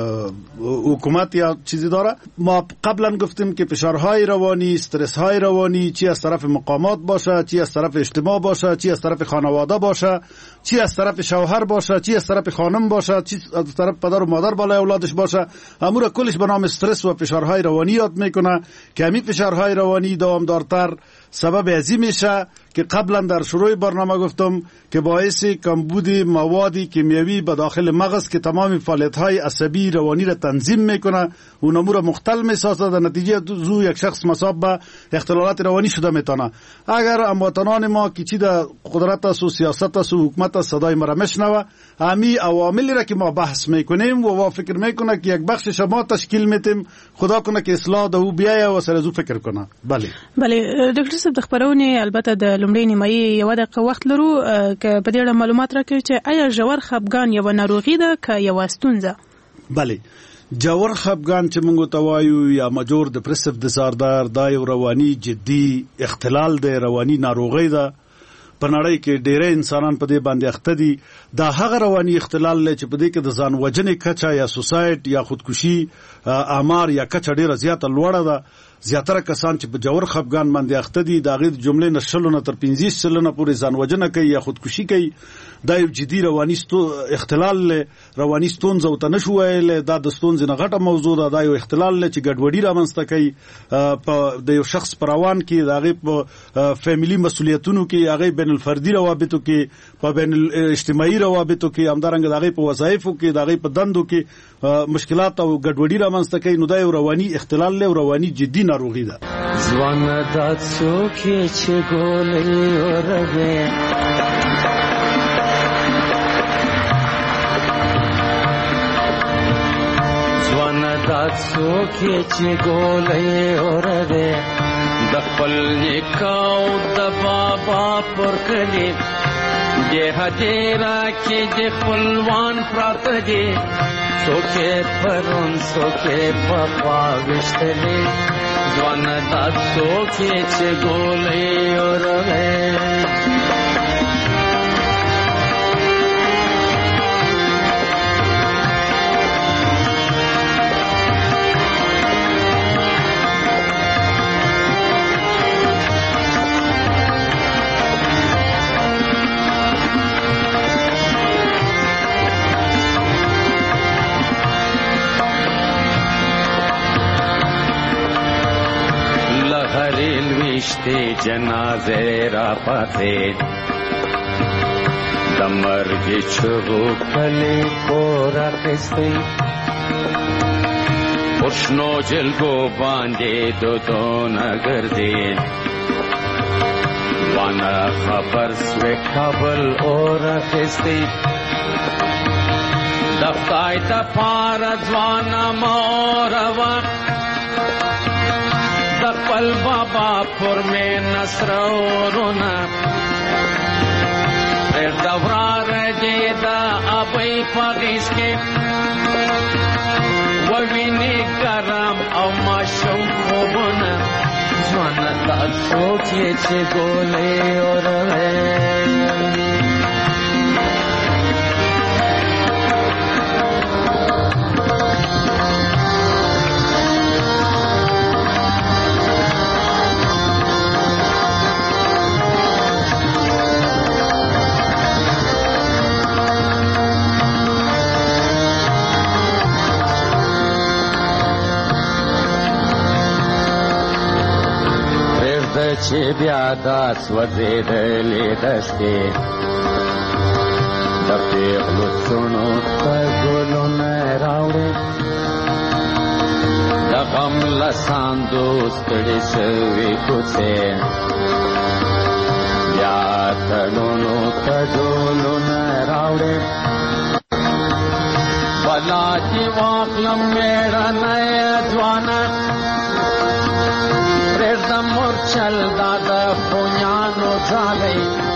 حکومت یا چیزی داره. ما قبلا گفتیم که فشارهای روانی، استرس های روانی چی از طرف مقامات باشه، چی از طرف اجتماع باشه، چی از طرف خانواده باشه، چی از طرف شوهر باشه، چی از طرف خانم باشه، چی از طرف پدر و مادر بالای اولادش باشه، امور کلش به نام استرس و فشارهای روانی یاد میکنه که همین فشارهای روانی دوامدارتر سبب ازی میشه که قبلا در شروع برنامه گفتم که باعث کمبود مواد کیمیایی به داخل مغز که تمام فعالیت‌های عصبی روانی را تنظیم میکنه و امور را مختل میسازه، در نتیجه زو یک شخص مصاب به اختلالات روانی شده میتونه. اگر هموطنان ما که چی در قدرت است و سیاست است و حکومت است صدای ما را میشنوه، همین عواملی را که ما بحث میکنیم و ما فکر میکنه که یک بخشش ما تشکیل میتیم، خدا کنه که اصلاح ده بیايه و سره زو فکر کنه. بله بله ډاکټر صاحب د خبرونه البته د لومړی نیمایي یو دقیقه وخت لرو که په دې اړه معلومات راکړئ چې آیا ژور خپګان یو ناروغي ده که یو ستونزه؟ بله ژور خپګان چې موږ ته وایو یا ماجور ډپریسیو ډیساردر دا یو رواني جدي اختلال دی، رواني ناروغي ده. په نړۍ کې ډېر انسانان په دې باندې اخته دي. دا هغه رواني اختلال لري چې په دې کې د ځان وژنې کچه یا سوسایډ یا خودکشي آمار یا کچه ډېره زیاته لوړه ده. زیاتره کسان چې په جوړ خپګان باندې اخته دي دا غیر جملې نشلو نه تر پنځه سلنه پورې ځان وژنه کوي یا خودکشي کوي. دا یو جدي رواني اختلال له رواني ستونزه او تنشو ویل دا د ستونزې نه غټه موضوع ده. دا یو اختلال له چې ګډوډي رامنځته کوي په د یو شخص پروان کې د هغه په فیملی مسولیتونو کې، هغه بین الفردي روابطو کې، په بین اجتماعي روابطو کې، همدارنګه د هغه په وظایفو کې، د هغه په دندو کې مشکلات او ګډوډي رامنځته کوي. نو دا یو رواني اختلال له رواني جدي ناروغي ده. ځوان د څوکې چې ګولې ورغه ځوان د څوکې چې ګولې ورغه د خپل نکاو د بابا پر کلی د هدیرا کې د خپلوان پراته دي، څوکې پرون څوکې په پاوښتلې ځوان د څوکې چې ګولې ورغه فرشتي جنازه را پاتې د مرګ چغو کلی کور اخیستی پښنو جلګو باندې دودونه ګرځي وانا خبر سوی کابل اور اخیستی دفتای تا پار ځوانا موروا دقل بابا پر میں نصر ورونا پر دورا رجیدا ابی پاگیس کے ووینی کرم او ماشم خوبنا جوانا تا سوچے چه گولے اور ہے چې بیا داس وزیدلې دشتې د پیغلو څڼو ته ګلونه راوړې د غم له ساندو ستړې شوې کوڅې بیا تړونو ته ډولونه راوړې بلا چې واخلم مېړنی ځوانه پرېږدم مورچل دا د خویانو ځالۍ